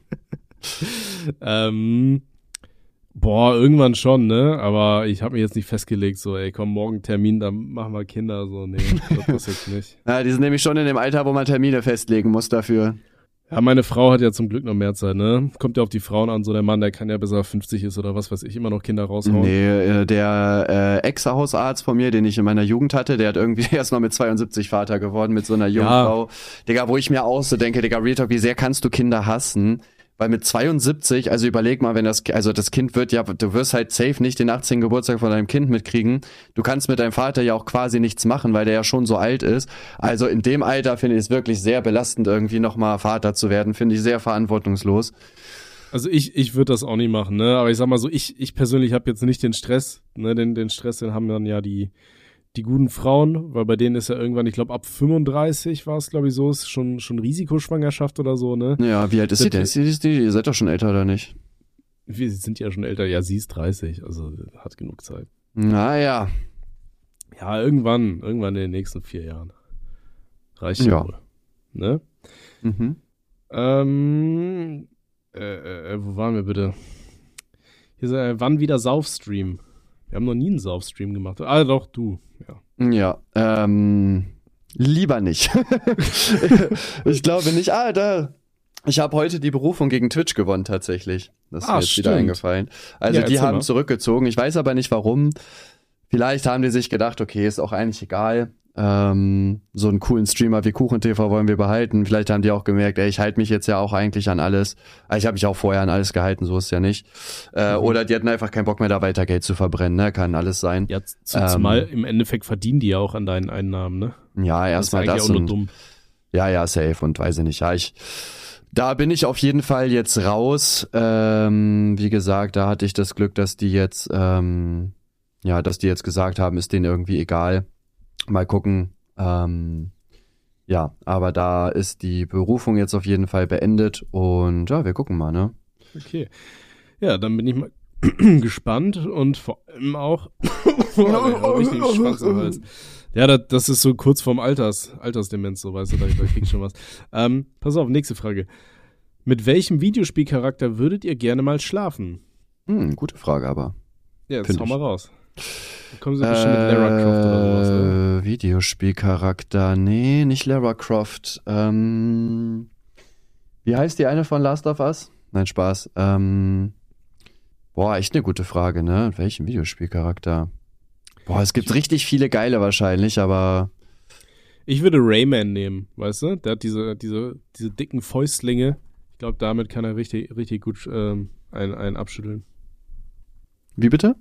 ähm, boah, irgendwann schon, ne? Aber ich habe mir jetzt nicht festgelegt, so, ey, komm, morgen Termin, dann machen wir Kinder, so, nee, das ist jetzt nicht. Ja, die sind nämlich schon in dem Alter, wo man Termine festlegen muss dafür. Ja, meine Frau hat ja zum Glück noch mehr Zeit, ne? Kommt ja auf die Frauen an, so der Mann, der kann ja bis er fünfzig ist oder was weiß ich, immer noch Kinder raushauen. Nee, der äh, Ex-Hausarzt von mir, den ich in meiner Jugend hatte, der hat irgendwie erst noch mit zweiundsiebzig Vater geworden, mit so einer jungen ja. Frau. Digga, wo ich mir auch so denke, Digga, Real Talk, wie sehr kannst du Kinder hassen? Weil mit zweiundsiebzig, also überleg mal, wenn das, also das Kind wird ja, du wirst halt safe nicht den achtzehnten Geburtstag von deinem Kind mitkriegen. Du kannst mit deinem Vater ja auch quasi nichts machen, weil der ja schon so alt ist. Also in dem Alter finde ich es wirklich sehr belastend, irgendwie nochmal Vater zu werden. Finde ich sehr verantwortungslos. Also ich, ich würde das auch nicht machen, ne? Aber ich sag mal so, ich, ich persönlich habe jetzt nicht den Stress, ne? Den, den Stress, den haben dann ja die, die guten Frauen, weil bei denen ist ja irgendwann, ich glaube ab fünfunddreißig war es, glaube ich, so, ist schon schon Risikoschwangerschaft oder so, ne? Ja, wie alt ist sie denn? Ist die, ist die, ihr seid doch schon älter, oder nicht? Wir sind ja schon älter, ja, sie ist dreißig, also hat genug Zeit. Naja. Ja, irgendwann, irgendwann in den nächsten vier Jahren. Reicht ja wohl. Ne? Mhm. Ähm, äh, äh, wo waren wir bitte? Hier ist äh, wann wieder Saufstream? Wir haben noch nie einen Saufstream gemacht. Ah, doch, du. Ja, Ja, ähm, lieber nicht. Ich glaube nicht. Ah, da. Ich habe heute die Berufung gegen Twitch gewonnen tatsächlich. Das ist Ah, mir jetzt wieder stimmt. eingefallen. Also Ja, die erzähl haben mal. zurückgezogen. Ich weiß aber nicht warum. Vielleicht haben die sich gedacht, okay, ist auch eigentlich egal. Ähm, so einen coolen Streamer wie KuchenTV wollen wir behalten. Vielleicht haben die auch gemerkt, ey, ich halte mich jetzt ja auch eigentlich an alles. Ah, Ich habe mich auch vorher an alles gehalten, so ist es ja nicht. Äh, Mhm. Oder die hatten einfach keinen Bock mehr, da weiter Geld zu verbrennen. Ne? Kann alles sein. Ja, zu, Ähm, zumal im Endeffekt verdienen die ja auch an deinen Einnahmen, ne? Ja, Das ist erstmal eigentlich das. auch nur und dumm. Ja, ja, safe und weiß ich nicht. Ja, ich, da bin ich auf jeden Fall jetzt raus. Ähm, wie gesagt, da hatte ich das Glück, dass die jetzt, ähm, ja, dass die jetzt gesagt haben, ist denen irgendwie egal. Mal gucken. Ähm, ja, aber da ist die Berufung jetzt auf jeden Fall beendet und ja, wir gucken mal, ne? Okay. Ja, dann bin ich mal gespannt und vor allem auch oh, der richtige Schwanz im Hals. Ja, das, das ist so kurz vorm Alters, Altersdemenz, so weißt du, da, da krieg ich schon was. Ähm, pass auf, nächste Frage. Mit welchem Videospielcharakter würdet ihr gerne mal schlafen? Hm, gute Frage, aber. Ja, jetzt Find hau ich. mal raus. Da kommen sie bestimmt mit Lara Croft oder sowas, ne? Äh, Videospielcharakter, nee, nicht Lara Croft. Ähm, wie heißt die eine von Last of Us? Nein, Spaß. Ähm, boah, echt eine gute Frage, ne? Mit welchem Videospielcharakter? Boah, es gibt richtig viele geile wahrscheinlich, aber Ich würde Rayman nehmen, weißt du? Der hat diese, diese, diese dicken Fäustlinge. Ich glaube, damit kann er richtig, richtig gut ähm, einen, einen abschütteln. wie bitte?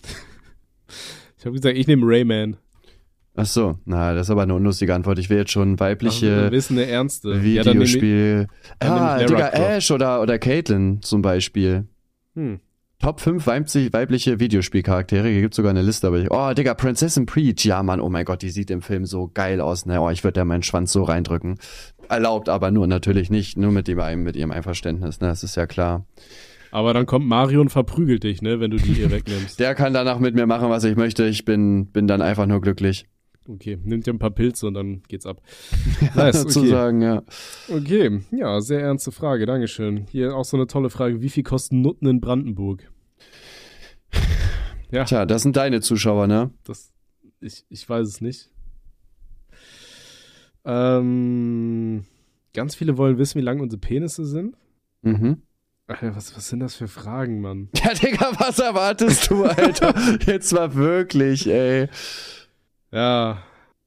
Ich habe gesagt, ich nehme Rayman. Ach so, na, das ist aber eine unlustige Antwort. Ich will jetzt schon Ach, weibliche wir wissen eine ernste. Ja, dann nehme ich- Videospiel. dann nehme ah, ich Lara Digga, Croft. Ash oder, oder Caitlyn zum Beispiel. Hm. Top fünf weiblich, weibliche Videospielcharaktere. Hier gibt's sogar eine Liste, aber ich, oh, Digga, Princess Peach. Ja, Mann, oh mein Gott, die sieht im Film so geil aus. Ne, oh, ich würde da meinen Schwanz so reindrücken. Erlaubt, aber nur natürlich nicht, nur mit dem mit ihrem Einverständnis, ne, das ist ja klar. Aber dann kommt Mario und verprügelt dich, ne, wenn du die ihr wegnimmst. Der kann danach mit mir machen, was ich möchte. Ich bin, bin dann einfach nur glücklich. Okay, nimm dir ein paar Pilze und dann geht's ab. Nice, okay. Sozusagen, ja. Okay, ja, sehr ernste Frage, Dankeschön. Hier auch so eine tolle Frage. Wie viel kosten Nutten in Brandenburg? Ja, Tja, das sind deine Zuschauer, ne? das, ich, ich weiß es nicht. Ähm, ganz viele wollen wissen, wie lang unsere Penisse sind. Mhm. Alter, was, was sind das für Fragen, Mann? Ja, Digga, was erwartest du, Alter? Jetzt mal wirklich, ey. Ja,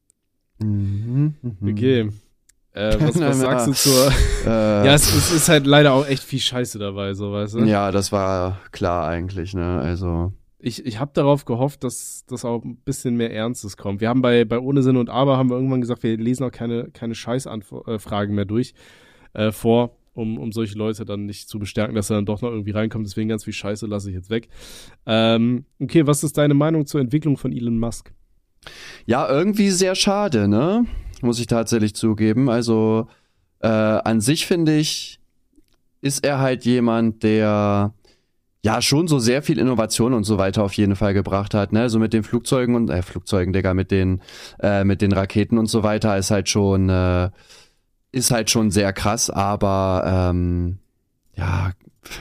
Mhm, mhm. okay. Äh, was, was sagst du zur... Äh, Ja, es, es ist halt leider auch echt viel Scheiße dabei, so, weißt du? ja, das war klar eigentlich, ne? Also. Ich, ich habe darauf gehofft, dass das auch ein bisschen mehr Ernstes kommt. Wir haben bei, bei Ohne Sinn und Aber haben wir irgendwann gesagt, wir lesen auch keine, keine Scheißfragen mehr durch äh, vor, um, um solche Leute dann nicht zu bestärken, dass er dann doch noch irgendwie reinkommt. Deswegen ganz viel Scheiße lasse ich jetzt weg. Ähm, okay, was ist deine Meinung zur Entwicklung von Elon Musk? Ja, irgendwie sehr schade, ne? Muss ich tatsächlich zugeben. Also, äh, an sich finde ich, ist er halt jemand, der ja schon so sehr viel Innovation und so weiter auf jeden Fall gebracht hat, ne? So mit den Flugzeugen und, äh, Flugzeugen, Digga, mit den, äh, mit den Raketen und so weiter ist halt schon, äh, ist halt schon sehr krass, aber, ähm, ja,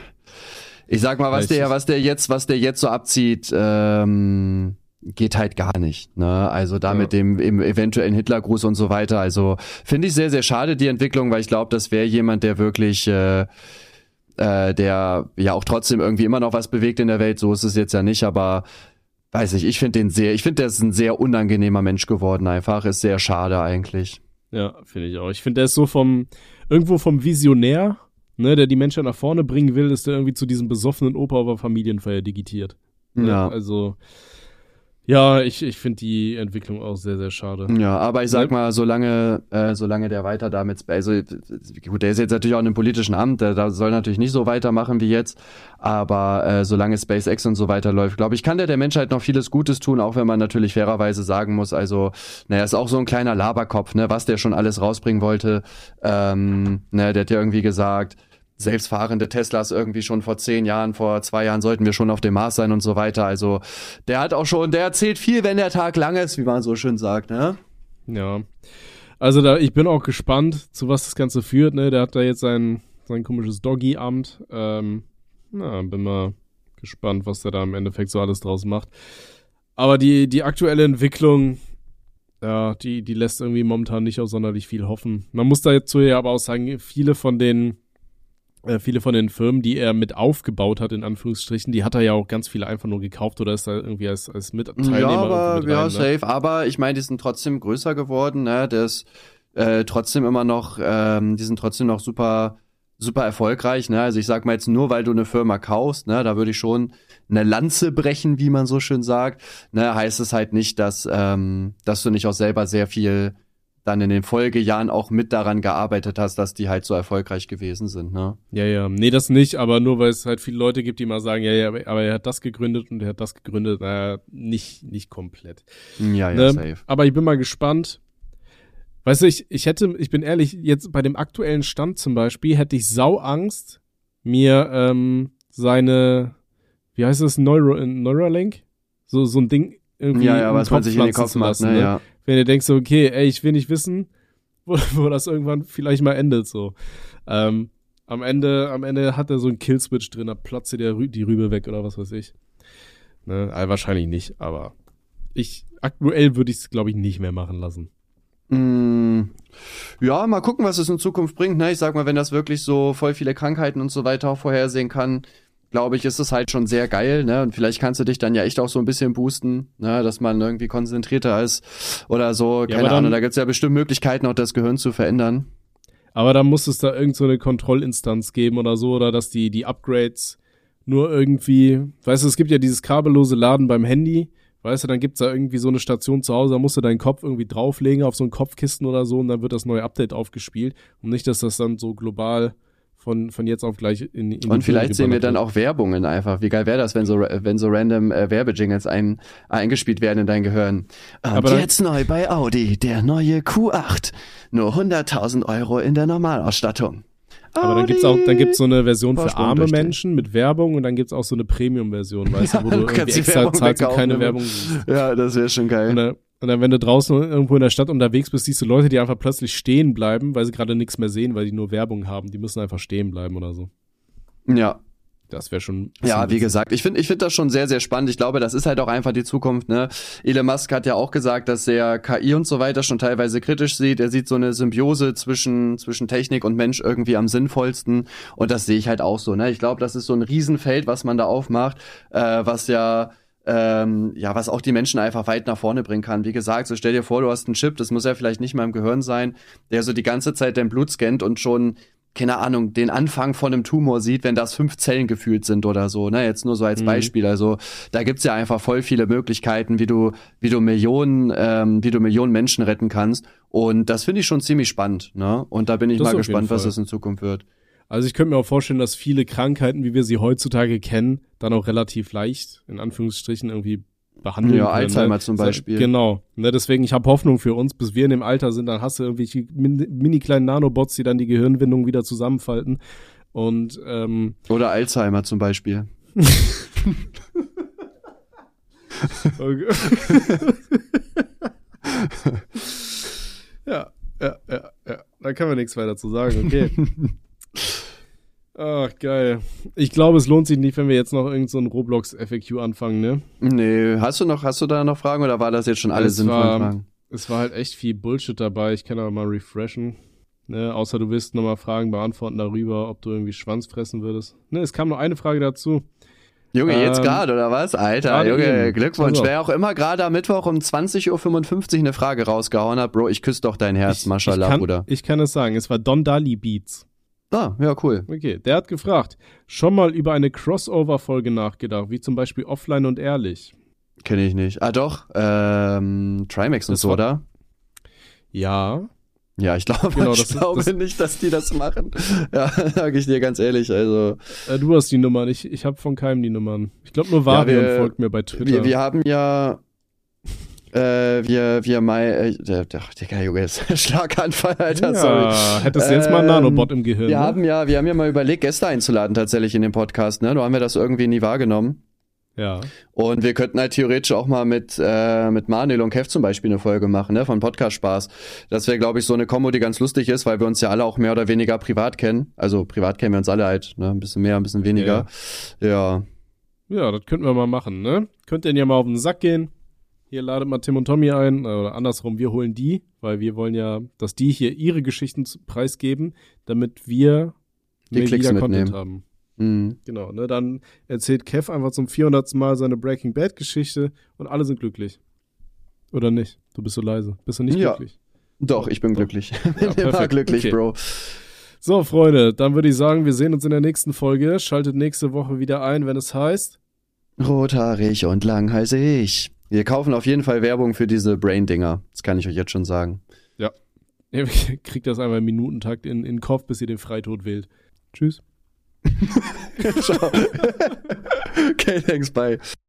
ich sag mal, was Richtig. der, was der jetzt, was der jetzt so abzieht, ähm, geht halt gar nicht, ne? Also da Ja. mit dem im eventuellen Hitlergruß und so weiter. Also finde ich sehr, sehr schade, die Entwicklung, weil ich glaube, das wäre jemand, der wirklich, äh, äh, der ja auch trotzdem irgendwie immer noch was bewegt in der Welt. So ist es jetzt ja nicht, aber weiß ich, ich finde den sehr, ich finde, der ist ein sehr unangenehmer Mensch geworden einfach. Ist sehr schade eigentlich. Ja, finde ich auch. Ich finde, der ist so vom, irgendwo vom Visionär, ne, der die Menschheit nach vorne bringen will, ist der irgendwie zu diesem besoffenen Opa auf der Familienfeier digitiert. Ne? Ja. Also, ja, ich, ich finde die Entwicklung auch sehr, sehr schade. Ja, aber ich sag Ne? mal, solange, äh, solange der weiter damit, also gut, der ist jetzt natürlich auch in einem politischen Amt, der, der soll natürlich nicht so weitermachen wie jetzt, aber äh, solange SpaceX und so weiter läuft, glaube ich, kann der der Menschheit noch vieles Gutes tun, auch wenn man natürlich fairerweise sagen muss, also, naja, ist auch so ein kleiner Laberkopf, ne, was der schon alles rausbringen wollte, ähm, ne, der hat ja irgendwie gesagt, selbstfahrende Teslas irgendwie schon vor zehn Jahren, vor zwei Jahren sollten wir schon auf dem Mars sein und so weiter. Also der hat auch schon, der erzählt viel, wenn der Tag lang ist, wie man so schön sagt, ne? Ja. Also da, ich bin auch gespannt, zu was das Ganze führt, ne? Der hat da jetzt sein, sein komisches Doggy-Amt. Ähm, na, bin mal gespannt, was der da im Endeffekt so alles draus macht. Aber die, die aktuelle Entwicklung, ja, die, die lässt irgendwie momentan nicht auf sonderlich viel hoffen. Man muss dazu ja aber auch sagen, viele von den, äh, viele von den Firmen, die er mit aufgebaut hat, in Anführungsstrichen, die hat er ja auch ganz viele einfach nur gekauft oder ist da irgendwie als, als Mitteilnehmer. Ja, aber, mit ja, rein, safe. Ne? Aber ich meine, die sind trotzdem größer geworden, ne? Der ist äh, trotzdem immer noch, ähm, die sind trotzdem noch super, super erfolgreich, ne? Also ich sag mal jetzt nur, weil du eine Firma kaufst, ne? Da würde ich schon eine Lanze brechen, wie man so schön sagt, ne? Heißt es halt nicht, dass, ähm, dass du nicht auch selber sehr viel dann in den Folgejahren auch mit daran gearbeitet hast, dass die halt so erfolgreich gewesen sind, ne? Ja, ja. Nee, das nicht, aber nur, weil es halt viele Leute gibt, die mal sagen, ja, ja, aber er hat das gegründet und er hat das gegründet, naja, nicht, nicht komplett. Ja, ja, ne? safe. Aber ich bin mal gespannt. Weißt du, ich, ich hätte, ich bin ehrlich, jetzt bei dem aktuellen Stand zum Beispiel, hätte ich Sauangst, mir ähm, seine, wie heißt das, Neuro, Neuralink? So, so ein Ding irgendwie Ja, ja, in was den man Kopf sich in den pflanzen Kopf zu macht, lassen, ne, ja. Wenn ihr denkt so, okay, ey, ich will nicht wissen, wo, wo das irgendwann vielleicht mal endet, so. Ähm, am Ende, am Ende hat er so einen Killswitch drin, da platzt dir der Rü- die Rübe weg oder was weiß ich. Ne, also wahrscheinlich nicht, aber ich, aktuell würde ich es, glaube ich, nicht mehr machen lassen. Mm, ja, mal gucken, was es in Zukunft bringt. Ne? Ich sag mal, wenn das wirklich so voll viele Krankheiten und so weiter auch vorhersehen kann, glaube ich, ist es halt schon sehr geil. Ne? Und vielleicht kannst du dich dann ja echt auch so ein bisschen boosten, ne? Dass man irgendwie konzentrierter ist oder so. Ja, Keine aber dann- Ahnung, da gibt's ja bestimmt Möglichkeiten, auch das Gehirn zu verändern. Aber da muss es da irgend so eine Kontrollinstanz geben oder so, oder dass die, die Upgrades nur irgendwie, weißt du, es gibt ja dieses kabellose Laden beim Handy, weißt du, dann gibt's da irgendwie so eine Station zu Hause, da musst du deinen Kopf irgendwie drauflegen auf so ein Kopfkissen oder so und dann wird das neue Update aufgespielt und nicht, dass das dann so global von, von jetzt auf gleich in, in die Und vielleicht Birne sehen wir geballert dann wird. auch Werbungen einfach. Wie geil wäre das, wenn so wenn so random äh, Werbejingles ein, eingespielt werden in dein Gehirn. Und Aber dann- jetzt neu bei Audi, der neue Q acht. Nur hunderttausend Euro in der Normalausstattung. Aber dann gibt's auch, dann gibt's so eine Version für Vorsprung arme durch den- Menschen mit Werbung und dann gibt's auch so eine Premium-Version, weißt Ja, du, wo du du irgendwie kannst die extra Werbung zahlst und wegkaufen, keine ne? Werbung siehst. Ja, das wäre schon geil. Und dann, und dann, wenn du draußen irgendwo in der Stadt unterwegs bist, siehst du Leute, die einfach plötzlich stehen bleiben, weil sie gerade nichts mehr sehen, weil die nur Werbung haben. Die müssen einfach stehen bleiben oder so. Ja. Das wäre schon. Ja, wie witzig. gesagt, ich finde ich finde das schon sehr, sehr spannend. Ich glaube, das ist halt auch einfach die Zukunft, ne? Elon Musk hat ja auch gesagt, dass er K I und so weiter schon teilweise kritisch sieht. Er sieht so eine Symbiose zwischen, zwischen Technik und Mensch irgendwie am sinnvollsten. Und das sehe ich halt auch so, ne? Ich glaube, das ist so ein Riesenfeld, was man da aufmacht, äh, was ja, ähm, ja, was auch die Menschen einfach weit nach vorne bringen kann. Wie gesagt, so stell dir vor, du hast einen Chip, das muss ja vielleicht nicht mal im Gehirn sein, der so die ganze Zeit dein Blut scannt und schon keine Ahnung, den Anfang von einem Tumor sieht, wenn das fünf Zellen gefühlt sind oder so, ne, jetzt nur so als Mhm. Beispiel, also da gibt's ja einfach voll viele Möglichkeiten, wie du, wie du Millionen, ähm, wie du Millionen Menschen retten kannst und das finde ich schon ziemlich spannend, ne, und da bin ich Das mal auf jeden gespannt, was Fall. das in Zukunft wird. Also ich könnte mir auch vorstellen, dass viele Krankheiten, wie wir sie heutzutage kennen, dann auch relativ leicht, in Anführungsstrichen, irgendwie behandeln Ja, können. Alzheimer ne? zum So, Beispiel. Genau. Ne, deswegen, ich habe Hoffnung für uns, bis wir in dem Alter sind, dann hast du irgendwelche min- mini kleinen Nanobots, die dann die Gehirnwindung wieder zusammenfalten. Und ähm, Oder Alzheimer zum Beispiel. okay. ja, ja, ja, ja. Da kann man nichts weiter zu sagen, okay. Ach, geil. Ich glaube, es lohnt sich nicht, wenn wir jetzt noch irgend so ein Roblox-F A Q anfangen, ne? Nee, hast du noch, hast du da noch Fragen oder war das jetzt schon alle Es sinnvollen war- Fragen? Es war halt echt viel Bullshit dabei. Ich kann aber mal refreshen. Ne? Außer du willst nochmal Fragen beantworten darüber, ob du irgendwie Schwanz fressen würdest. Ne, es kam noch eine Frage dazu. Junge, jetzt Ähm, gerade, oder was? Alter, gerade Junge, eben. Glückwunsch. Also. Wer auch immer gerade am Mittwoch um zwanzig Uhr fünfundfünfzig eine Frage rausgehauen hat, Bro, ich küsse doch dein Herz, ich, Mashallah, ich kann, Bruder. Ich kann es sagen. Es war Don Dali Beats. Ah, ja, cool. Okay, der hat gefragt, schon mal über eine Crossover-Folge nachgedacht, wie zum Beispiel Offline und Ehrlich. Kenne ich nicht. Ah, doch, ähm, Trimax und Das so, war- oder? Ja, Ja, ich glaube, Genau, ich das- glaube das- nicht, dass die das machen. Ja, sag ich dir ganz ehrlich, also. äh, du hast die Nummern. Ich, ich habe von keinem die Nummern. Ich glaube nur Varian wir- folgt mir bei Twitter. Wir, wir haben ja, äh, wir, wir mal, äh, der, der, Digga, Junge, ist Schlaganfall, Alter, sorry. ja, hättest du jetzt mal einen Ähm, Nanobot im Gehirn. Wir ne? haben ja, wir haben ja mal überlegt, Gäste einzuladen tatsächlich in den Podcast, ne? Nur haben wir das irgendwie nie wahrgenommen. Ja. Und wir könnten halt theoretisch auch mal mit, äh, mit Manuel und Kev zum Beispiel eine Folge machen, ne? Von Podcast Spaß. Das wäre, glaube ich, so eine Kombo, die ganz lustig ist, weil wir uns ja alle auch mehr oder weniger privat kennen. Also privat kennen wir uns alle halt, ne? Ein bisschen mehr, ein bisschen weniger. Ja. Ja, das könnten wir mal machen, ne? Könnt ihr ja mal auf den Sack gehen. Hier ladet mal Tim und Tommy ein, oder andersrum, wir holen die, weil wir wollen ja, dass die hier ihre Geschichten preisgeben, damit wir die mehr Klicks wieder Content mitnehmen. haben. Mhm. Genau, ne? Dann erzählt Kev einfach zum vierhundertsten Mal seine Breaking Bad Geschichte und alle sind glücklich. Oder nicht? Du bist so leise. Bist du nicht Ja. glücklich? Doch, ich bin Doch. glücklich. Ja, Bin immer perfekt. glücklich, Okay. Bro. So, Freunde, dann würde ich sagen, wir sehen uns in der nächsten Folge. Schaltet nächste Woche wieder ein, wenn es heißt... Rothaarig und langhalsig. Wir kaufen auf jeden Fall Werbung für diese Brain-Dinger. Das kann ich euch jetzt schon sagen. Ihr kriegt das einmal im Minutentakt in, in den Kopf, bis ihr den Freitod wählt. Tschüss. Ciao. Okay, thanks, bye.